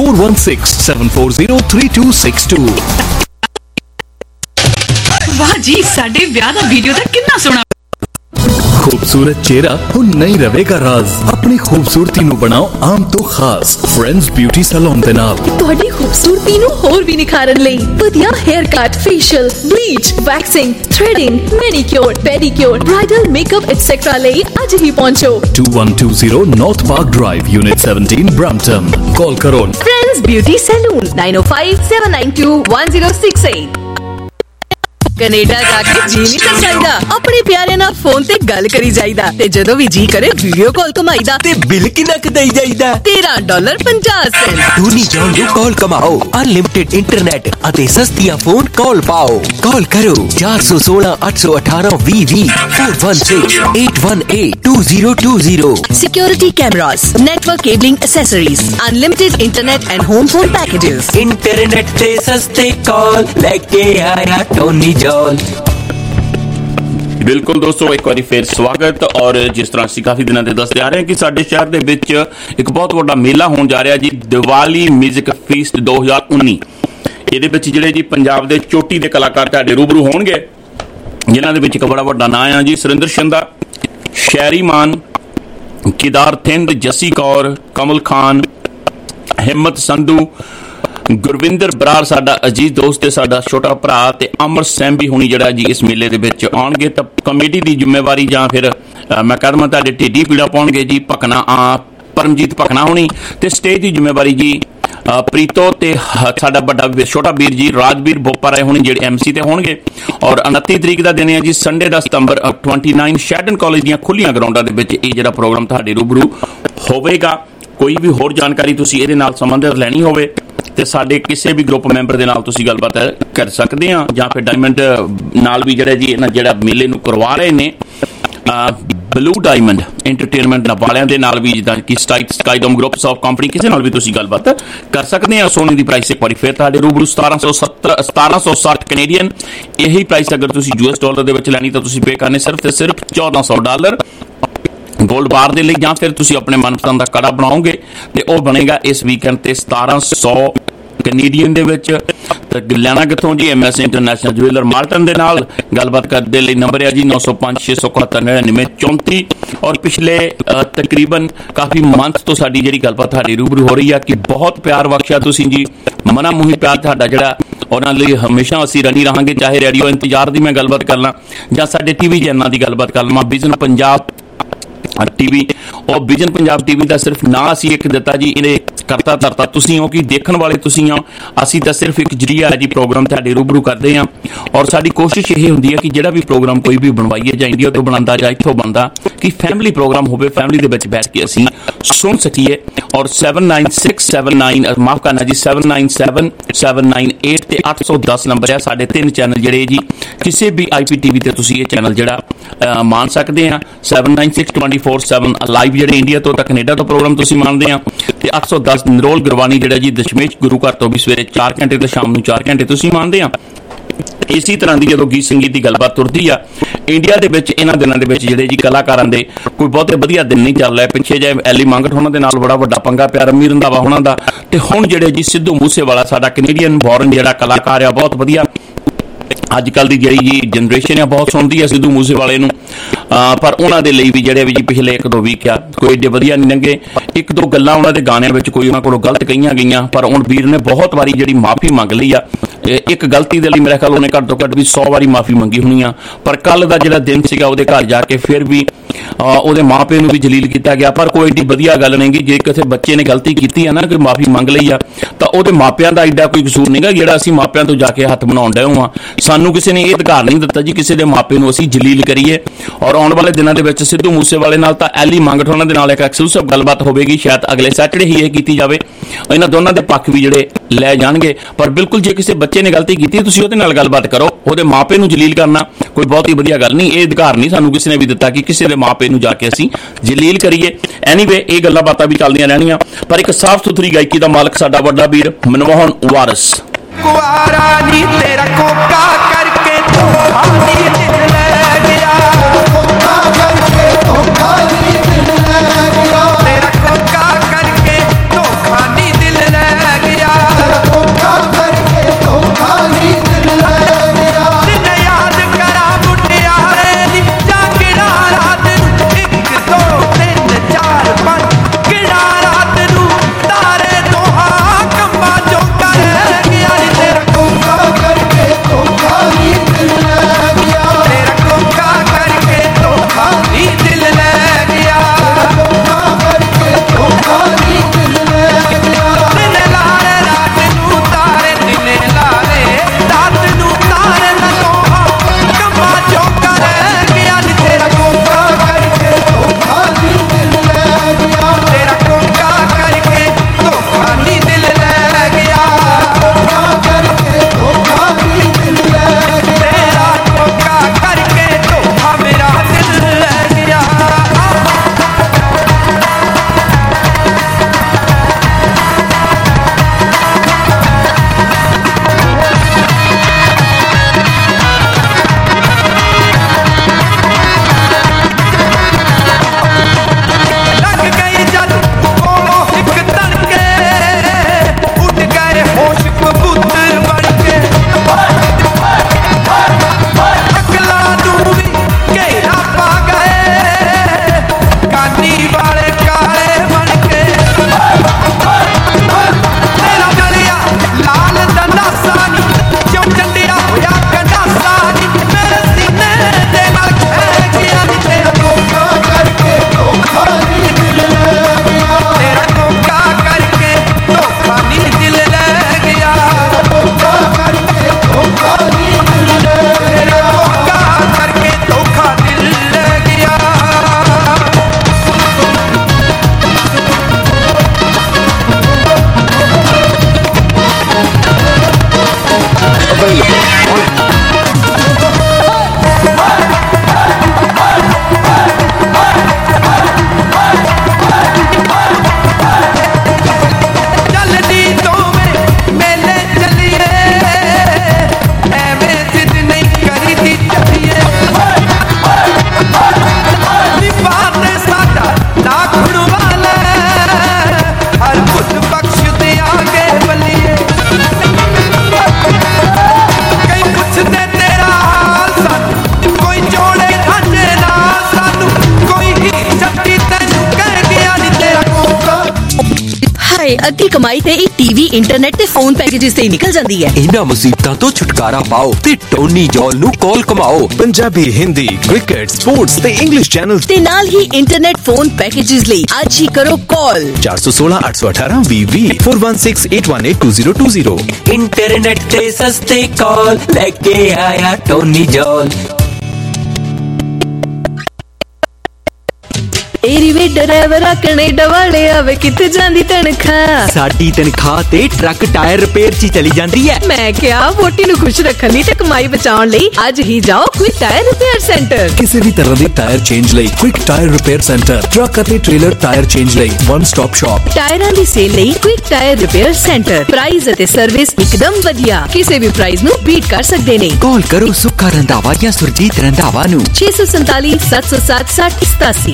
416 740 3262। ਵਾਹ ਜੀ, ਸਾਡੇ ਵਿਆਹ ਦਾ ਵੀਡੀਓ ਤਾਂ ਕਿੰਨਾ ਸੋਹਣਾ। खूबसूरत चेहरा ਹੁਣ ਨਹੀਂ ਰਹੇਗਾ ਰਾਜ਼। ਆਪਣੀ ਖੂਬਸੂਰਤੀ ਨੂੰ ਬਣਾਓ ਆਮ ਤੋਂ ਖਾਸ ਫਰੈਂਡਸ ਬਿਊਟੀ ਸੈਲੂਨ ਦੇ ਨਾਲ। ਤੁਹਾਡੀ ਖੂਬਸੂਰਤੀ ਨੂੰ ਹੋਰ ਵੀ ਨਿਖਾਰਨ ਲਈ ਵਧੀਆ haircut, facial, bleach, waxing, threading, manicure, pedicure, bridal makeup etcetera ਲਈ ਅੱਜ ਹੀ ਪਹੁੰਚੋ 2120 north park drive unit 17 Brampton. Call ਕਰੋ ਫਰੈਂਡਸ ਬਿਊਟੀ ਸੈਲੂਨ 905 792 1068। ਕੈਨੇਡਾ ਜਾ ਕੇ ਜੀ ਨਹੀਂ ਕਰ ਜਾਈਦਾ, ਆਪਣੇ ਪਿਆਰਿਆਂ ਨਾਲ ਫੋਨ ਤੇ ਗੱਲ ਕਰੀ ਜਾਈਦਾ ਤੇ ਜਦੋਂ ਵੀ ਜੀ ਕਰੇ ਵੀਡੀਓ ਕਾਲ ਕਮਾਈਦਾ ਤੇ ਬਿੱਲ ਕਿੰਨਾ ਕੁ ਦੇਈ ਜਾਈਦਾ $13.50। ਦੂਨੀ ਜਾਨ ਨੂੰ ਕਾਲ ਕਮਾਓ, ਅਨਲਿਮਿਟਿਡ ਇੰਟਰਨੈਟ ਅਤੇ ਸਸਤੀਆਂ ਫੋਨ ਕਾਲ ਪਾਓ। ਕਾਲ ਕਰੋ 416 818 20 416 818 2020। Security cameras, network cabling accessories, unlimited internet and home phone packages। Internet ਤੇ ਸਸਤੇ ਕਾਲ ਲੈ ਕੇ ਆਇਆ ਟੋਨੀ ਜੌਨ। ਬਿਲਕੁਲ ਦੋਸਤੋ, ਇੱਕ ਵਾਰੀ ਫਿਰ ਸਵਾਗਤ। ਔਰ ਜਿਸ ਤਰ੍ਹਾਂ ਅਸੀਂ ਕਾਫੀ ਦਿਨਾਂ ਦੇ ਦੱਸਦੇ ਆ ਰਹੇ ਹਾਂ ਕਿ ਸਾਡੇ ਸ਼ਹਿਰ ਦੇ ਵਿੱਚ ਇੱਕ ਬਹੁਤ ਵੱਡਾ ਮੇਲਾ ਹੋਣ ਜਾ ਰਿਹਾ ਜੀ, ਦੀਵਾਲੀ ਮਿਊਜ਼ਿਕ ਫੀਸਟ 2019। ਇਹਦੇ ਵਿੱਚ ਜਿਹੜੇ ਜੀ ਪੰਜਾਬ ਦੇ ਚੋਟੀ ਦੇ ਕਲਾਕਾਰ ਤੁਹਾਡੇ ਰੂਬਰੂ ਹੋਣਗੇ, ਜਿਨ੍ਹਾਂ ਦੇ ਵਿੱਚ ਇੱਕ ਬੜਾ ਵੱਡਾ ਨਾਂ ਆ ਜੀ ਸੁਰਿੰਦਰ ਸ਼ਿੰਦਾ, ਸ਼ੈਰੀ ਮਾਨ, ਕਿਦਾਰ ਥਿੰਦ, ਜੱਸੀ ਕੌਰ, ਕਮਲ ਖਾਨ, ਹਿੰਮਤ ਸੰਧੂ, ਗੁਰਵਿੰਦਰ ਬਰਾੜ ਸਾਡਾ ਅਜੀਜ਼ ਦੋਸਤ ਤੇ ਸਾਡਾ ਛੋਟਾ ਭਰਾ ਤੇ ਅਮਰ ਸੈਂਬੀ ਹੁਣੀ ਜਿਹੜਾ ਜੀ ਇਸ ਮੇਲੇ ਦੇ ਵਿੱਚ ਆਉਣਗੇ। ਤਾਂ ਕਮੇਟੀ ਦੀ ਜ਼ਿੰਮੇਵਾਰੀ ਜਾਂ ਫਿਰ ਮੈਂ ਕਦਮ ਤੁਹਾਡੇ ਢੇਡੀ ਪੀੜਾ ਪਾਉਣਗੇ ਜੀ ਭਕਨਾ ਪਰਮਜੀਤ ਭਕਨਾ ਹੁਣੀ, ਤੇ ਸਟੇਜ ਦੀ ਜ਼ਿੰਮੇਵਾਰੀ ਜੀ ਪ੍ਰੀਤੋ ਤੇ ਸਾਡਾ ਵੱਡਾ ਛੋਟਾ ਵੀਰ ਜੀ ਰਾਜਵੀਰ ਬੋਪਾ ਰਾਏ ਹੁਣੀ ਜਿਹੜੇ MC ਤੇ ਹੋਣਗੇ। ਔਰ 29 ਤਰੀਕ ਦਾ ਦਿਨ ਹੈ ਜੀ ਸੰਡੇ ਦਾ ਸਤੰਬਰ 29 ਸ਼ੈਡਨ ਕਾਲਜ ਦੀਆਂ ਖੁੱਲੀਆਂ ਗਰਾਊਂਡਾਂ ਦੇ ਵਿੱਚ ਇਹ ਜਿਹੜਾ ਪ੍ਰੋਗਰਾਮ ਤੁਹਾਡੇ ਰੂਬਰੂ ਹੋਵੇਗਾ। ਕੋਈ ਵੀ ਹੋਰ ਜਾਣਕਾਰੀ ਤੁਸੀਂ ਇਹਦੇ ਨਾਲ ਸੰਬੰਧਿਤ ਲੈਣੀ ਹੋਵੇ ਤੇ ਸਾਡੇ ਕਿਸੇ ਵੀ ਗਰੁੱਪ ਮੈਂਬਰ ਦੇ ਨਾਲ ਤੁਸੀਂ ਗੱਲਬਾਤ ਕਰ ਸਕਦੇ ਆ, ਜਾਂ ਫਿਰ ਡਾਇਮੰਡ ਨਾਲ ਵੀ ਜਿਹੜਾ ਜੀ ਇਹਨਾਂ ਜਿਹੜਾ ਮੇਲੇ ਨੂੰ ਕਰਵਾ ਰਹੇ ਨੇ ਬਲੂ ਡਾਇਮੰਡ ਐਂਟਰਟੇਨਮੈਂਟ ਵਾਲਿਆਂ ਦੇ ਨਾਲ ਵੀ, ਜਿੱਦਾਂ ਕਿ ਸਕਾਈਡੋਮ ਗਰੁੱਪਸ ਆਫ ਕੰਪਨੀ, ਕਿਸੇ ਨਾਲ ਵੀ ਤੁਸੀਂ ਗੱਲਬਾਤ ਕਰ ਸਕਦੇ ਆ। ਸੋਨੇ ਦੀ ਪ੍ਰਾਈਸ ਇੱਕ ਵਾਰੀ ਫਿਰ ਤੁਹਾਡੇ ਰੂਬਰੂ 1760 ਕੈਨੇਡੀਅਨ। ਇਹੀ ਪ੍ਰਾਈਸ ਅਗਰ ਤੁਸੀਂ US ਡਾਲਰ ਦੇ ਵਿੱਚ ਲੈਣੀ ਤਾਂ ਤੁਸੀਂ ਪੇ ਕਰਨੇ ਸਿਰਫ ਤੇ ਸਿਰਫ $1400 ਗੋਲਡ ਬਾਰ ਦੇ ਲਈ, ਜਾਂ ਫਿਰ ਤੁਸੀਂ ਆਪਣੇ ਮਨਪਸੰਦ ਦਾ ਕੜਾ ਬਣਾਓਗੇ ਤੇ ਉਹ ਬਣੇਗਾ ਇਸ ਵੀਕਐਂਡ ਤੇ 1700 ਕੈਨੇਡੀਅਨ ਦੇ ਵਿੱਚ। ਤੇ ਲੈਣਾ ਕਿੱਥੋਂ ਜੀ? MS ਇੰਟਰਨੈਸ਼ਨਲ ਜੁਐਲਰ ਮਾਲਟਨ ਦੇ ਨਾਲ ਗੱਲਬਾਤ ਕਰਨ ਦੇ ਲਈ ਨੰਬਰ ਹੈ ਜੀ 9056719934। ਔਰ ਪਿਛਲੇ ਤਕਰੀਬਨ ਕਾਫੀ ਮੰਥ ਤੋਂ ਸਾਡੀ ਜਿਹੜੀ ਗੱਲਬਾਤ ਤੁਹਾਡੀ ਰੂਬਰੂ ਹੋ ਰਹੀ ਆ ਕਿ ਬਹੁਤ ਪਿਆਰ ਬਖਸ਼ਿਆ ਤੁਸੀਂ ਜੀ, ਮਨਾ ਮੂੰਹੀ ਪਿਆਰ ਤੁਹਾਡਾ ਜਿਹੜਾ ਉਹਨਾਂ ਲਈ ਹਮੇਸ਼ਾ ਅਸੀਂ ਰਣੀ ਰਹਾਂਗੇ। ਚਾਹੇ ਰੇਡੀਓ ਇੰਤਜ਼ਾਰ ਦੀ ਮੈਂ ਗੱਲਬਾਤ ਕਰ ਲਾਂ ਜਾਂ ਸਾਡੇ TV ਚੈਨਲਾਂ ਦੀ ਗੱਲਬਾਤ ਕਰ ਲਵਾਂ, ਵਿਜ਼ਨ ਪੰਜਾਬ TV और विजन पंजाब TV ਦਾ ਸਿਰਫ ਨਾਂ ਅਸੀਂ ਇੱਕ ਦਿੱਤਾ ਜੀ, ਇਹਨੇ ਕਰਤਾ ਧਰਤਾ ਤੁਸੀਂ ਹੋ ਕਿ ਦੇਖਣ ਵਾਲੇ ਤੁਸੀਂ ਹੋ, ਅਸੀਂ ਤਾਂ ਸਿਰਫ ਇੱਕ ਜਰੀਆ ਹੈ ਜੀ ਪ੍ਰੋਗਰਾਮ ਤੁਹਾਡੇ ਰੂਬਰੂ ਕਰਦੇ ਹਾਂ। ਔਰ ਸਾਡੀ ਕੋਸ਼ਿਸ਼ ਇਹ ਹੁੰਦੀ ਹੈ ਕਿ ਜਿਹੜਾ ਵੀ ਪ੍ਰੋਗਰਾਮ ਕੋਈ ਵੀ ਬਣਵਾਈਏ ਜਾਂ ਇੰਡੀਆ ਤੋਂ ਬਣਾਉਂਦਾ ਜਾਂ ਇੱਥੋਂ ਬਣਦਾ ਕਿ ਫੈਮਿਲੀ ਪ੍ਰੋਗਰਾਮ ਹੋਵੇ, ਫੈਮਿਲੀ ਦੇ ਵਿੱਚ ਬੈਠ ਕੇ ਅਸੀਂ ਸੁਣ ਸਕੀਏ। ਔਰ 79679 ਮਾਫ ਕਰਨਾ ਜੀ 797798 ਤੇ 810 ਨੰਬਰ ਹੈ ਸਾਡੇ 3 ਚੈਨਲ ਜਿਹੜੇ ਜੀ ਕਿਸੇ ਵੀ IPTV ਤੇ ਤੁਸੀਂ ਇਹ ਚੈਨਲ ਜਿਹੜਾ ਮਾਣ ਸਕਦੇ ਆ। 79624/7 ਲਾਈਵ ਜਿਹੜੇ ਇੰਡੀਆ ਤੋਂ ਤਾਂ ਕੈਨੇਡਾ ਤੋਂ ਪ੍ਰੋਗਰਾਮ ਤੁਸੀਂ ਮੰਨਦੇ ਆ, ਤੇ 810 ਨਰੋਲ ਗੁਰਬਾਣੀ ਜਿਹੜਾ ਜੀ ਦਸ਼ਮੇਸ਼ ਗੁਰੂ ਘਰ ਤੋਂ ਵੀ ਸਵੇਰੇ 4 ਘੰਟੇ ਤੇ ਸ਼ਾਮ ਨੂੰ 4 ਘੰਟੇ ਤੁਸੀਂ ਮੰਨਦੇ ਆ। ਇਸੇ ਤਰ੍ਹਾਂ ਦੀ ਜਦੋਂ ਗੀਤ ਸੰਗੀਤ ਦੀ ਗੱਲਬਾਤ ਤੁਰਦੀ ਆ ਇੰਡੀਆ ਦੇ ਵਿੱਚ ਇਹਨਾਂ ਦਿਨਾਂ ਦੇ ਵਿੱਚ ਜਿਹੜੇ ਜੀ ਕਲਾਕਾਰਾਂ ਦੇ ਕੋਈ ਬਹੁਤੇ ਵਧੀਆ ਦਿਨ ਨਹੀਂ ਚੱਲ ਰਿਹਾ। ਪਿੱਛੇ ਜੇ ਐਲੀ ਮੰਗਟ ਉਹਨਾਂ ਦੇ ਨਾਲ ਬੜਾ ਵੱਡਾ ਪੰਗਾ ਪਿਆ, ਰੰਮੀ ਰੰਧਾਵਾ ਉਹਨਾਂ ਦਾ, ਤੇ ਹੁਣ ਜਿਹੜੇ ਜੀ ਸਿੱਧੂ ਮੂਸੇਵਾਲਾ ਸਾਡਾ ਕੈਨੇਡੀਅਨ ਬੋਰਨ ਜਿਹੜਾ ਕਲਾਕਾਰ ਆ, ਬਹੁਤ ਵਧੀਆ ਅੱਜ ਕੱਲ ਦੀ ਜਿਹੜੀ ਜੀ ਜਨਰੇਸ਼ਨ ਆ ਬਹੁਤ ਸੁਣਦੀ ਆ ਸਿੱਧੂ ਮੂਸੇਵਾਲੇ ਨੂੰ, ਪਰ ਉਹਨਾਂ ਦੇ ਲਈ ਵੀ ਜਿਹੜੇ ਵੀ ਜੀ ਪਿਛਲੇ 1-2 ਵੀਕ ਆ ਕੋਈ ਏਡੇ ਵਧੀਆ ਨਹੀਂ ਲੰਘੇ। 1-2 ਗੱਲਾਂ ਉਹਨਾਂ ਦੇ ਗਾਣਿਆਂ ਵਿੱਚ ਕੋਈ ਉਹਨਾਂ ਕੋਲੋਂ ਗਲਤ ਕਹੀਆਂ ਗਈਆਂ, ਪਰ ਹੁਣ ਵੀਰ ਨੇ ਬਹੁਤ ਵਾਰੀ ਜਿਹੜੀ ਮਾਫੀ ਮੰਗ ਲਈ ਆ। ਇੱਕ ਗਲਤੀ ਦੇ ਲਈ ਮੇਰੇ ਖਿਆਲ ਉਹਨੇ ਘੱਟ ਤੋਂ ਘੱਟ ਵੀ 100 ਵਾਰੀ ਮਾਫੀ ਮੰਗੀ ਹੋਣੀ ਆ, ਪਰ ਕੱਲ ਦਾ ਜਿਹੜਾ ਦਿਨ ਸੀਗਾ ਉਹਦੇ ਘਰ ਜਾ ਕੇ ਫਿਰ ਵੀ ਉਹਦੇ ਮਾਪੇ ਨੂੰ ਵੀ ਜਲੀਲ ਕੀਤਾ ਗਿਆ। ਪਰ ਕੋਈ ਏਡੀ ਵਧੀਆ ਗੱਲ ਨਹੀਂ ਗੀ, ਜੇ ਕਿਸੇ ਬੱਚੇ ਨੇ ਗਲਤੀ ਕੀਤੀ ਆ ਨਾ, ਕੋਈ ਮਾਫੀ ਮੰਗ ਲਈ ਆ, ਤਾਂ ਉਹਦੇ ਮਾਪਿਆਂ ਦਾ ਏਡਾ ਕੋਈ ਕਸੂਰ ਨਹੀਂਗਾ ਜਿਹੜਾ ਅਸੀਂ ਮਾਪਿਆਂ ਤੋਂ ਜਾ ਕੇ ਹੱਥ ਬਣਾਉਣ ਡਏ ਹਾਂ। ਸਾਨੂੰ ਕਿਸੇ ਨੇ ਇਹ ਅਧਿਕਾਰ ਨਹੀਂ ਦਿੱਤਾ ਜੀ ਕਿਸੇ ਦੇ ਮਾਪੇ ਨੂੰ ਅਸੀਂ ਜਲੀਲ ਕਰੀਏ। ਔਰ ਆਉਣ ਵਾਲੇ ਦਿਨਾਂ ਦੇ ਵਿੱਚ ਸਿੱਧੂ ਮੂਸੇਵਾਲੇ ਨਾਲ ਤਾਂ ਐਲੀ ਮੰਗਟ ਉਹਨਾਂ ਦੇ ਨਾਲ ਇੱਕ ਐਕਸਕਲੂਸਿਵ ਗੱਲਬਾਤ ਹੋਵੇਗੀ, ਸ਼ਾਇਦ ਅਗਲੇ ਸੈਟਰਡੇ ਹੀ ਇਹ ਕੀਤੀ ਜਾਵੇ। ਇਹਨਾਂ ਦੋਨਾਂ ਦੇ ਪੱਖ ਵੀ ਜਿਹੜੇ ਲੈ ਜਾਣਗੇ, ਪਰ ਬਿਲਕੁਲ ਜੇ ਕਿਸੇ ਬੱਚੇ ਨੇ ਗਲਤੀ ਕੀਤੀ ਤੁਸੀਂ ਉਹਦੇ ਨਾਲ ਗੱਲਬਾਤ ਕਰੋ। ਉਹਦੇ ਮਾਪੇ ਨੂੰ ਜਲੀਲ ਕਰਨਾ ਕੋਈ ਬਹੁਤ ਹੀ ਵਧੀਆ ਗੱਲ ਨਹੀਂ, ਇਹ ਅਧਿਕਾਰ ਨਹੀਂ ਸਾਨੂੰ ਕਿਸੇ ਨੇ ਵੀ ਦਿੱਤਾ ਕਿ ਕਿਸੇ ਦੇ ਮਾਪੇ ਨੂੰ ਜਾ ਕੇ ਅਸੀਂ ਜਲੀਲ ਕਰੀਏ। ਐਨੀਵੇ ਇਹ ਗੱਲਾਂ ਬਾਤਾਂ ਵੀ ਚੱਲਦੀਆਂ ਰਹਿਣੀਆਂ, ਪਰ ਇੱਕ ਸਾਫ਼ ਸੁਥਰੀ ਗਾਇਕੀ ਦਾ ਮਾਲਕ ਸਾਡਾ ਵੱਡਾ ਵੀਰ ਮਨਮੋਹਨ ਵਾਰਸ। ਕੁਆਰਾ ਨੀ ਤੇਰਾ ਕੋਕਾ ਕਰਕੇ ਧੋਖਾ ਨੀ ਦਿਲ ਲੈ ਗਿਆ, ਕੋਕਾ ਕਰਕੇ ਧੋਖਾ ਨੀ ਦਿਲ ਲੈ ਗਿਆ, ਤੇਰਾ ਕੋਕਾ ਕਰਕੇ ਧੋਖਾ ਨੀ ਦਿਲ ਲੈ ਗਿਆ, ਕੋਕਾ ਕਰਕੇ ਧੋਖਾ ਨੀ ਦਿਲ ਲੈ ਗਿਆ। ਦਿਨ ਯਾਦ ਕਰਾਂ ਮੁਟਿਆਰੇ ਦੀ ਜਾਗਣਾ ਰਾਤ ਨੂੰ 1 2 3 4 5 ਗਿਣਾ ਰਾਤ ਨੂੰ ਤਾਰੇ ਦੋਹਾਂ ਕੰਮਾਂ ਚੋਂ ਕਰ ਗਿਆ ਨੀ ਤੇਰਾ ਕੋਕਾ ਕਰਕੇ ਧੋਖਾ ਨੀ ਦਿਲ ਲੈ ਗਿਆ, ਤੇਰਾ ਹਾਏ ਅੱਧੀ ਕਮਾਈ ਤੇ ਇੱਕ ਟੀਵੀ ਇੰਟਰਨੈਟ ਤੇ ਫੋਨ ਪੈਕੇजेस ਤੇ ਨਿਕਲ ਜਾਂਦੀ ਹੈ। ਇਹਨਾਂ ਮੁਸੀਬਤਾਂ ਤੋਂ ਛੁਟਕਾਰਾ ਪਾਓ ਤੇ ਟੋਨੀ ਜੋਲ ਨੂੰ ਕਾਲ ਕਮਾਓ। ਪੰਜਾਬੀ, ਹਿੰਦੀ, ਕ੍ਰਿਕਟ, ਸਪੋਰਟਸ ਤੇ ਇੰਗਲਿਸ਼ ਚੈਨਲ ਤੇ ਨਾਲ ਹੀ ਇੰਟਰਨੈਟ ਫੋਨ ਪੈਕੇजेस ਲਈ ਅੱਜ ਹੀ ਕਰੋ ਕਾਲ 416 818 20 4168182020। इंटरनेट ते सस्ते कॉल लेके आया टोनी जॉल। एरी वे ड्राइवरा कनेडा वाले आवे किथे जांदी तनखा साडी तनखा ते ट्रक टायर रिपेयर ची चली जांदी है। मैं क्या वोटी नु खुश रखण लई ते कमाई बचाउण लई आज ही जाओ क्विक टायर रिपेयर सेंटर। किसी भी तरह दी टायर चेंज लई quick tyre repair centre, truck ਅਤੇ ट्रेलर टायर चेंज लई वन स्टॉप शॉप। टायरां दी सेल लई quick tyre repair centre, price ਅਤੇ सर्विस एकदम ਵਧੀਆ, ਕਿਸੇ ਵੀ ਪ੍ਰਾइस ਨੂੰ बीट कर सकदे ने। कॉल करो सुखा रंधावा या सुरजीत रंधावा नु 647 707 6087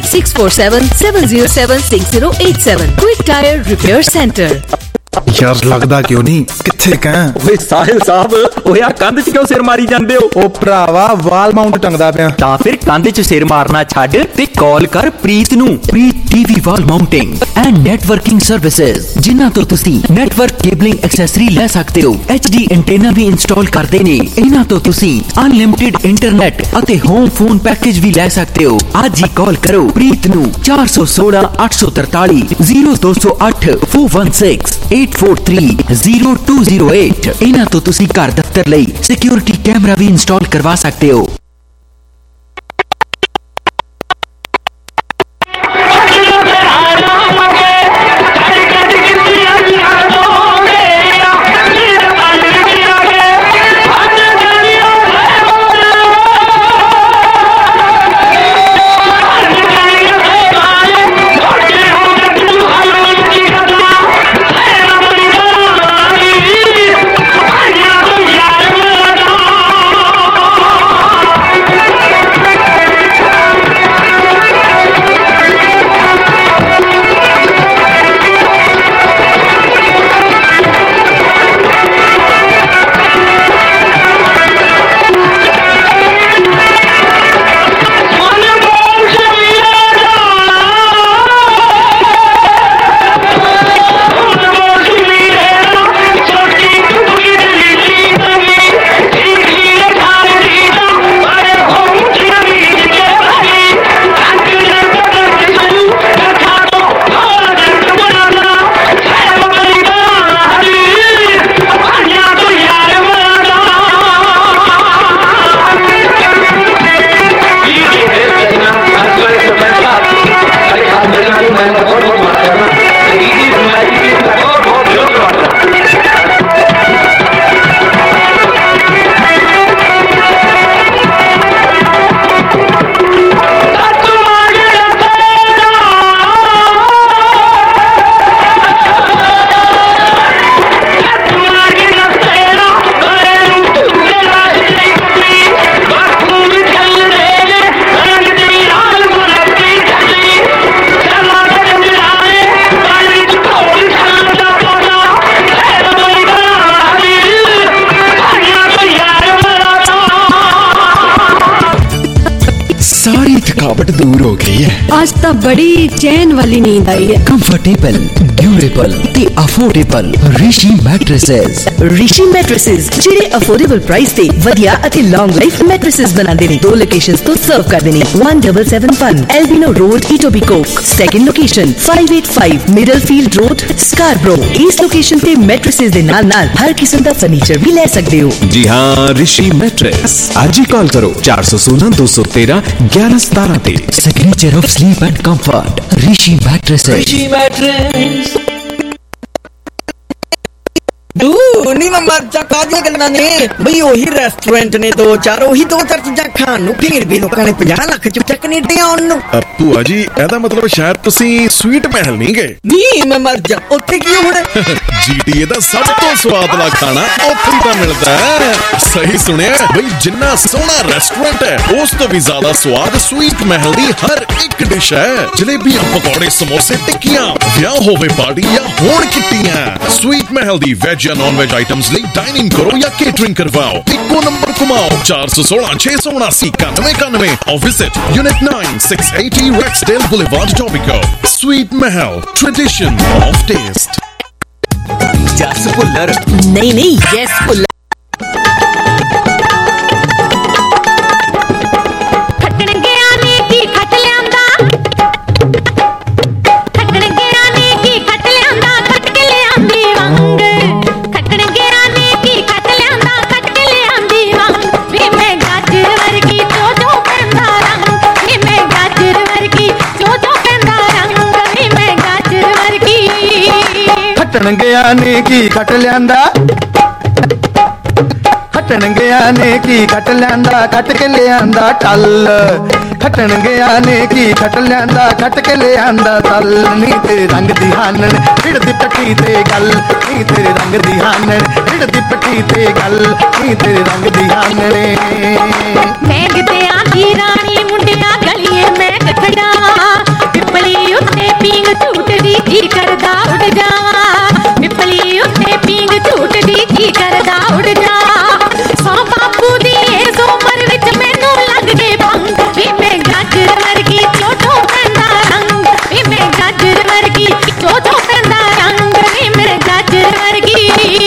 647-707-6087 क्विक टायर रिपेयर सेंटर। यार लगदा क्यों नहीं किथे कहां ਓਏ ਸਾਹਿਲ ਸਾਹਿਬ ਓਏ ਆ ਕੰਧ 'ਚ ਕਿਉਂ ਸਿਰ ਮਾਰੀ ਜਾਂਦੇ ਹੋ? ओ भरावा वाल माउंट टंगदा पिया। ਤਾਂ ਫਿਰ ਕੰਧ 'ਚ ਸਿਰ ਮਾਰਨਾ ਛੱਡ ਤੇ ਕਾਲ ਕਰ ਪ੍ਰੀਤ ਨੂੰ। Preet TV wall mounting and networking services, ਜਿਨ੍ਹਾਂ ਤੋਂ ਤੁਸੀਂ ਨੈਟਵਰਕ ਕੇਬਲਿੰਗ ਐਕਸੈਸਰੀ ਲੈ ਸਕਦੇ ਹੋ। HD ਐਂਟੀਨਾ ਵੀ ਇੰਸਟਾਲ ਕਰਦੇ ਨੇ। ਇਹਨਾਂ ਤੋਂ ਤੁਸੀਂ ਅਨਲਿਮਿਟਿਡ ਇੰਟਰਨੈਟ ਅਤੇ ਹੋਮ ਫੋਨ ਪੈਕੇਜ ਵੀ ਲੈ ਸਕਦੇ ਹੋ। ਅੱਜ ਹੀ ਕਾਲ ਕਰੋ ਪ੍ਰੀਤ ਨੂੰ 416 843 0208 416 843-0208। ਇਹਨਾਂ ਤੋਂ ਤੁਸੀਂ ਘਰ ਦਫ਼ਤਰ ਲਈ ਸਿਕਿਉਰਿਟੀ ਕੈਮਰਾ ਵੀ ਇੰਸਟਾਲ ਕਰਵਾ ਸਕਦੇ ਹੋ। थकावट दूर हो गई है। आज तो बड़ी चैन वाली नींद आई है। कंफर्टेबल, ड्यूरेबल ते affordable Rishi mattresses. Rishi mattresses ਜਿਹੜੇ ਅਫੋਰਡੇਬਲ ਪ੍ਰਾਈਸ ਤੇ ਵਧੀਆ ਅਤੇ ਲੌਂਗ ਲਾਈਫ ਮੈਟ੍ਰੈਸਸ ਬਣਾਉਂਦੇ ਨੇ। ਦੋ ਲੋਕੇਸ਼ਨਸ ਤੋਂ ਸਰਵ ਕਰਦੇ ਨੇ। 1771 Albion road Etobicoke, second location 585 Middlefield road Scarborough. ਇਸ ਲੋਕੇਸ਼ਨ ਤੇ ਮੈਟ੍ਰੈਸਸ ਦੇ ਨਾਲ-ਨਾਲ ਹਰ ਕਿਸਮ ਦਾ ਫਰਨੀਚਰ ਵੀ ਲੈ ਸਕਦੇ ਹੋ। जी हाँ, ऋषि मैट्रेस आज ही कॉल करो 416 213 1117 पे। Signature of sleep and comfort Rishi mattresses. Rishi mattress ਨੀ ਮਮਾ ਕਾਦੀਆਂ ਗੱਲਾਂ ਨੇ ਬਈ ਉਹੀ ਰੈਸਟੋਰੈਂਟ ਨੇ ਦੋ ਚਾਰ ਚੀਜ਼ਾਂ ਖਾਣ ਨੂੰ, ਫਿਰ ਵੀ ਲੋਕਾਂ ਨੇ 50 ਲੱਖ ਚ ਕੈਨੇਡਾ ਆਉਣ ਨੂੰ। ਭੂਆ ਜੀ ਇਹਦਾ ਮਤਲਬ ਸ਼ਾਇਦ ਤੁਸੀਂ ਸਵੀਟ ਮਹਿਲ ਨਹੀਂ ਗਏ। ਨਹੀਂ ਮੈਂ ਮਰ ਜਾ, ਉੱਥੇ ਕੀ ਹੋਣਾ? GTA ਦਾ ਸਭ ਤੋਂ ਸਵਾਦਲਾ ਖਾਣਾ ਉੱਥੇ ਹੀ ਤਾਂ ਮਿਲਦਾ ਹੈ। ਸਹੀ ਸੁਣਿਆ ਬਈ, ਜਿੰਨਾ ਸੋਹਣਾ ਰੈਸਟੋਰੈਂਟ ਹੈ ਉਸ ਤੋਂ ਵੀ ਜ਼ਿਆਦਾ ਸਵਾਦ ਸਵੀਟ ਮਹਿਲ ਦੀ ਹਰ ਇੱਕ ਡਿਸ਼ ਹੈ। ਜਲੇਬੀਆਂ, ਪਕੌੜੇ, ਸਮੋਸੇ, ਟਿੱਕੀਆਂ, ਵਿਆਹ ਹੋਵੇ ਪਾਰਟੀ ਜਾਂ ਹੋਣ ਕਿੱਟੀਆਂ, ਸਵੀਟ ਮਹਿਲ ਦੀ ਵੈਜ ਜਾਂ ਨॉन वेज आइटम्स ਲਈ डाइनिंग करो या केटरिंग करवाओ। इको नंबर घुमाओ 416 679 9191 और visit unit 9 680 Rexdale Boulevard, Etobicoke। Sweet Mahal, tradition of taste। पुल्लर। नहीं नहीं, यस पुल्लर। खटण गया ने की खट लियांदा, खटण गया ने की खट लियांदा, खट के लियांदी वंग। खटण गया ने की खट लियांदा, खट के लियांदी वंग। वे मैं गाजर वर्गी चोचो पैंदा रंग, वे मैं गाजर वर्गी चोचो पैंदा रंग, वे मैं गाजर वर्गी। खटण गया ने की खट लियांदा, खटण गया ने की खट लियांदा, खट के लियांदा टल। खटण गया ने की खट लियांदा, खट के लियांदा टल। नी तेरे रंग दी हानन हिड़दी पट्टी ते गल, नी तेरे रंग दी हानन हिड़दी पट्टी ते गल, नी तेरे रंग दी हानन। मैं गदया दी रानी मुंडिया गलिए मैं कठड़ा, पिपली उत्ते पींग झूटदी जी करदा उड़ जावा, पिपली उत्ते पींग झूटदी जी करदा उड़ जा। सौ बापू दी इस उमर विच मैनू लग गए भंग, वे मैं गाजर वर्गी चोचो पैंदा रंग, वे मैं गाजर वर्गी चोचो पैंदा रंग, वे मैं गाजर वर्गी।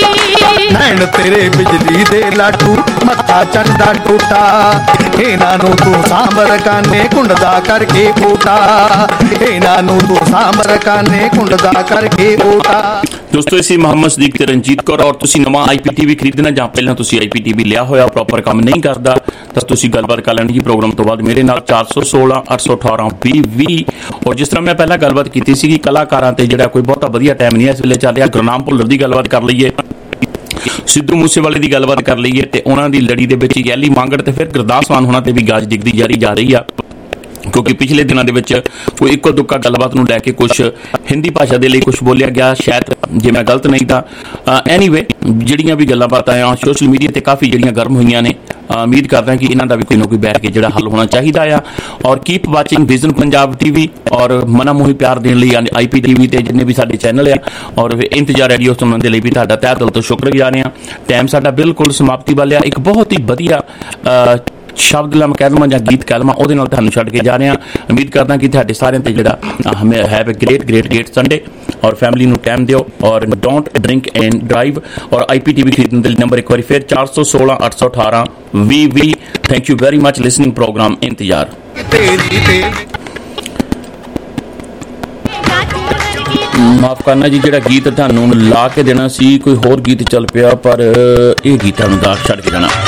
नैन तेरे बिजली दे लाटू मत्था चंदा टूटा, इन्हां नूं तू सांबर काने कुंडदा करके ऊटा, इन्हां नूं तू सांबर काने कुंडदा करके ऊटा। दोस्तों इसी मोहम्मद सदीक ते रंजीत कौर और तुसी नवा IPTV खरीदना जां पहलां तुसी IPTV लिया होया प्रॉपर काम नहीं करदा तां तुसी गलबात कर लैणी जी प्रोग्राम तो बाद मेरे नाल 416 818 2020। और जिस तरह मैं पहला गलबात कीती सी कि कलाकारां ते जिहड़ा कोई बहुता वधिया टाइम नहीं इस वेले चल रहा, गुरनाम भुल्लर दी गलबात कर लईए, सिद्धू मूसेवाले दी गलबात कर लईए ते उन्हां दी लड़ी दे विच गैली मांगड़ ते फिर गुरदास मान होना ते भी गाज डिगदी जारी जा रही आ, क्योंकि पिछले दिनों के कोई इक्को दुक्का गलबात नूं लैके कुछ हिंदी भाषा के लिए कुछ बोलिया गया, शायद जे मैं गलत नहीं था। एनीवे जिहड़ियां भी गल्लां बातां आ सोशल मीडिया ते काफ़ी जिहड़ियां गर्म हुईयां ने, उम्मीद करदा कि इन्हां दा भी कोई ना कोई बैठ के जिहड़ा हल होना चाहिदा आ। और keep watching vision Punjab TV और मना मोही प्यार देने लई IPTV ते जिन्ने भी साडे चैनल आ और इंतजार रेडियो सुनने के लिए भी तुहाडा तहे दिल तो शुक्रगुजार आ। टाइम साडा बिल्कुल समाप्ति वाले आ, एक बहुत ही वधिया शब्द ला मैं कह लवां जां गीत कह लवां ओहदे नाल तुहानूं छड्ड के जा रहे हैं। उम्मीद करदा कि तुहाडे सारिਆਂ ते जिहड़ा हैव ए ग्रेट संडे और फैमिली नूं टाइम दिओ और डोंट ड्रिंक एंड ड्राइव। और IPTV खरीदने के लिए नंबर एक बार फिर 416 818 2020। Thank you very much listening program इंतजार। माफ करना जी जिहड़ा गीत तुहानूं ला के देना सी कोई होर गीत चल पिया, पर यह गीत तुहानूं दा छड्ड के जाना।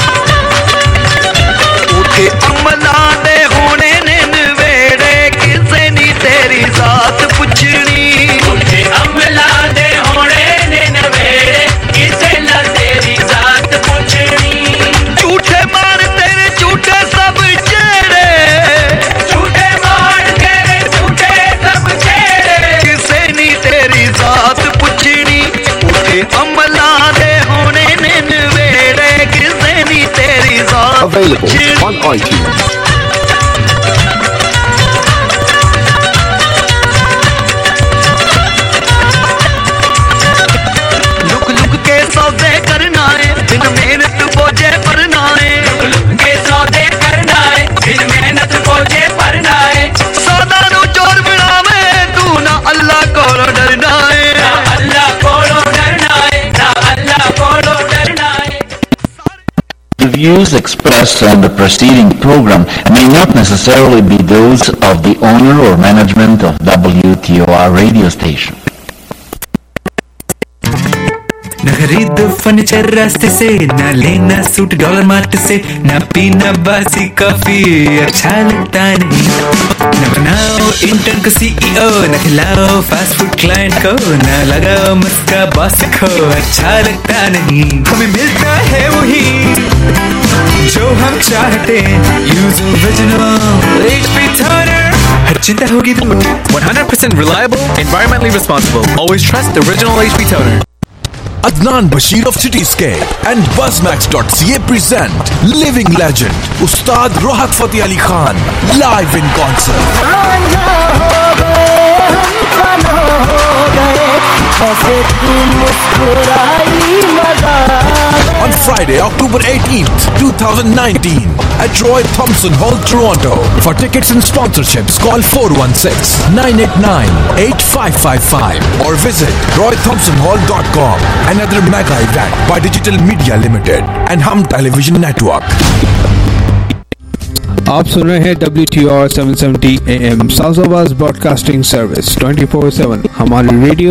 अमला दे होने ने नवेड़े किसे नी तेरी जात पुछनी, अमला दे होने ने नवेड़े किसे ना तेरी जात पुछनी। झूठे मार तेरे झूठे सब चेहरे, झूठे मार तेरे झूठे सब चेहरे किसे नी तेरी जात पुछनी। उठे अमला दे होने ने नवेड़े किसे नी तेरी जात पुछनी। on iTunes. लुक लुक के सौदे करना है, बिन मेहनत बोझे भरना है, लुक लुक के सौदे करना है, बिन मेहनत बोझे भरना है। सौदा नू चोर बनावे तू ना अल्लाह कोलों डरना है, ना अल्लाह कोलों डरना है, ना अल्लाह कोलों डरना है। The views expressed on the preceding program may not necessarily be those of the owner or management of WTOR radio station. न खरीद फर्नीचर रास्ते से, न लेना सूट डॉलर मार्ट से, न पीना बासी कॉफी अच्छा लगता नहीं, न बनाओ इंटर्न को CEO, न खिलाओ फास्ट फूड क्लाइंट को, न लगाओ मस्का बॉस को अच्छा लगता नहीं। हमें मिलता है वही जो हम चाहते, यूज ओरिजिनल HP toner, हर चिंता होगी दूर। 100% reliable, environmentally responsible. Always trust the original HP toner. Adnan Bashir of Cityscape and Buzzmax.ca present living legend Ustad Rohat Fateh Ali Khan live in concert. On Friday, October 18th, 2019 at Roy Thompson Hall, Toronto. For tickets and sponsorships, call 416-989-8555 or visit roythompsonhall.com. Another mega event by Digital Media Limited and Hum Television Network. आप सुन रहे हैं WTR 770 AM south broadcasting service 24/7 हमारी radio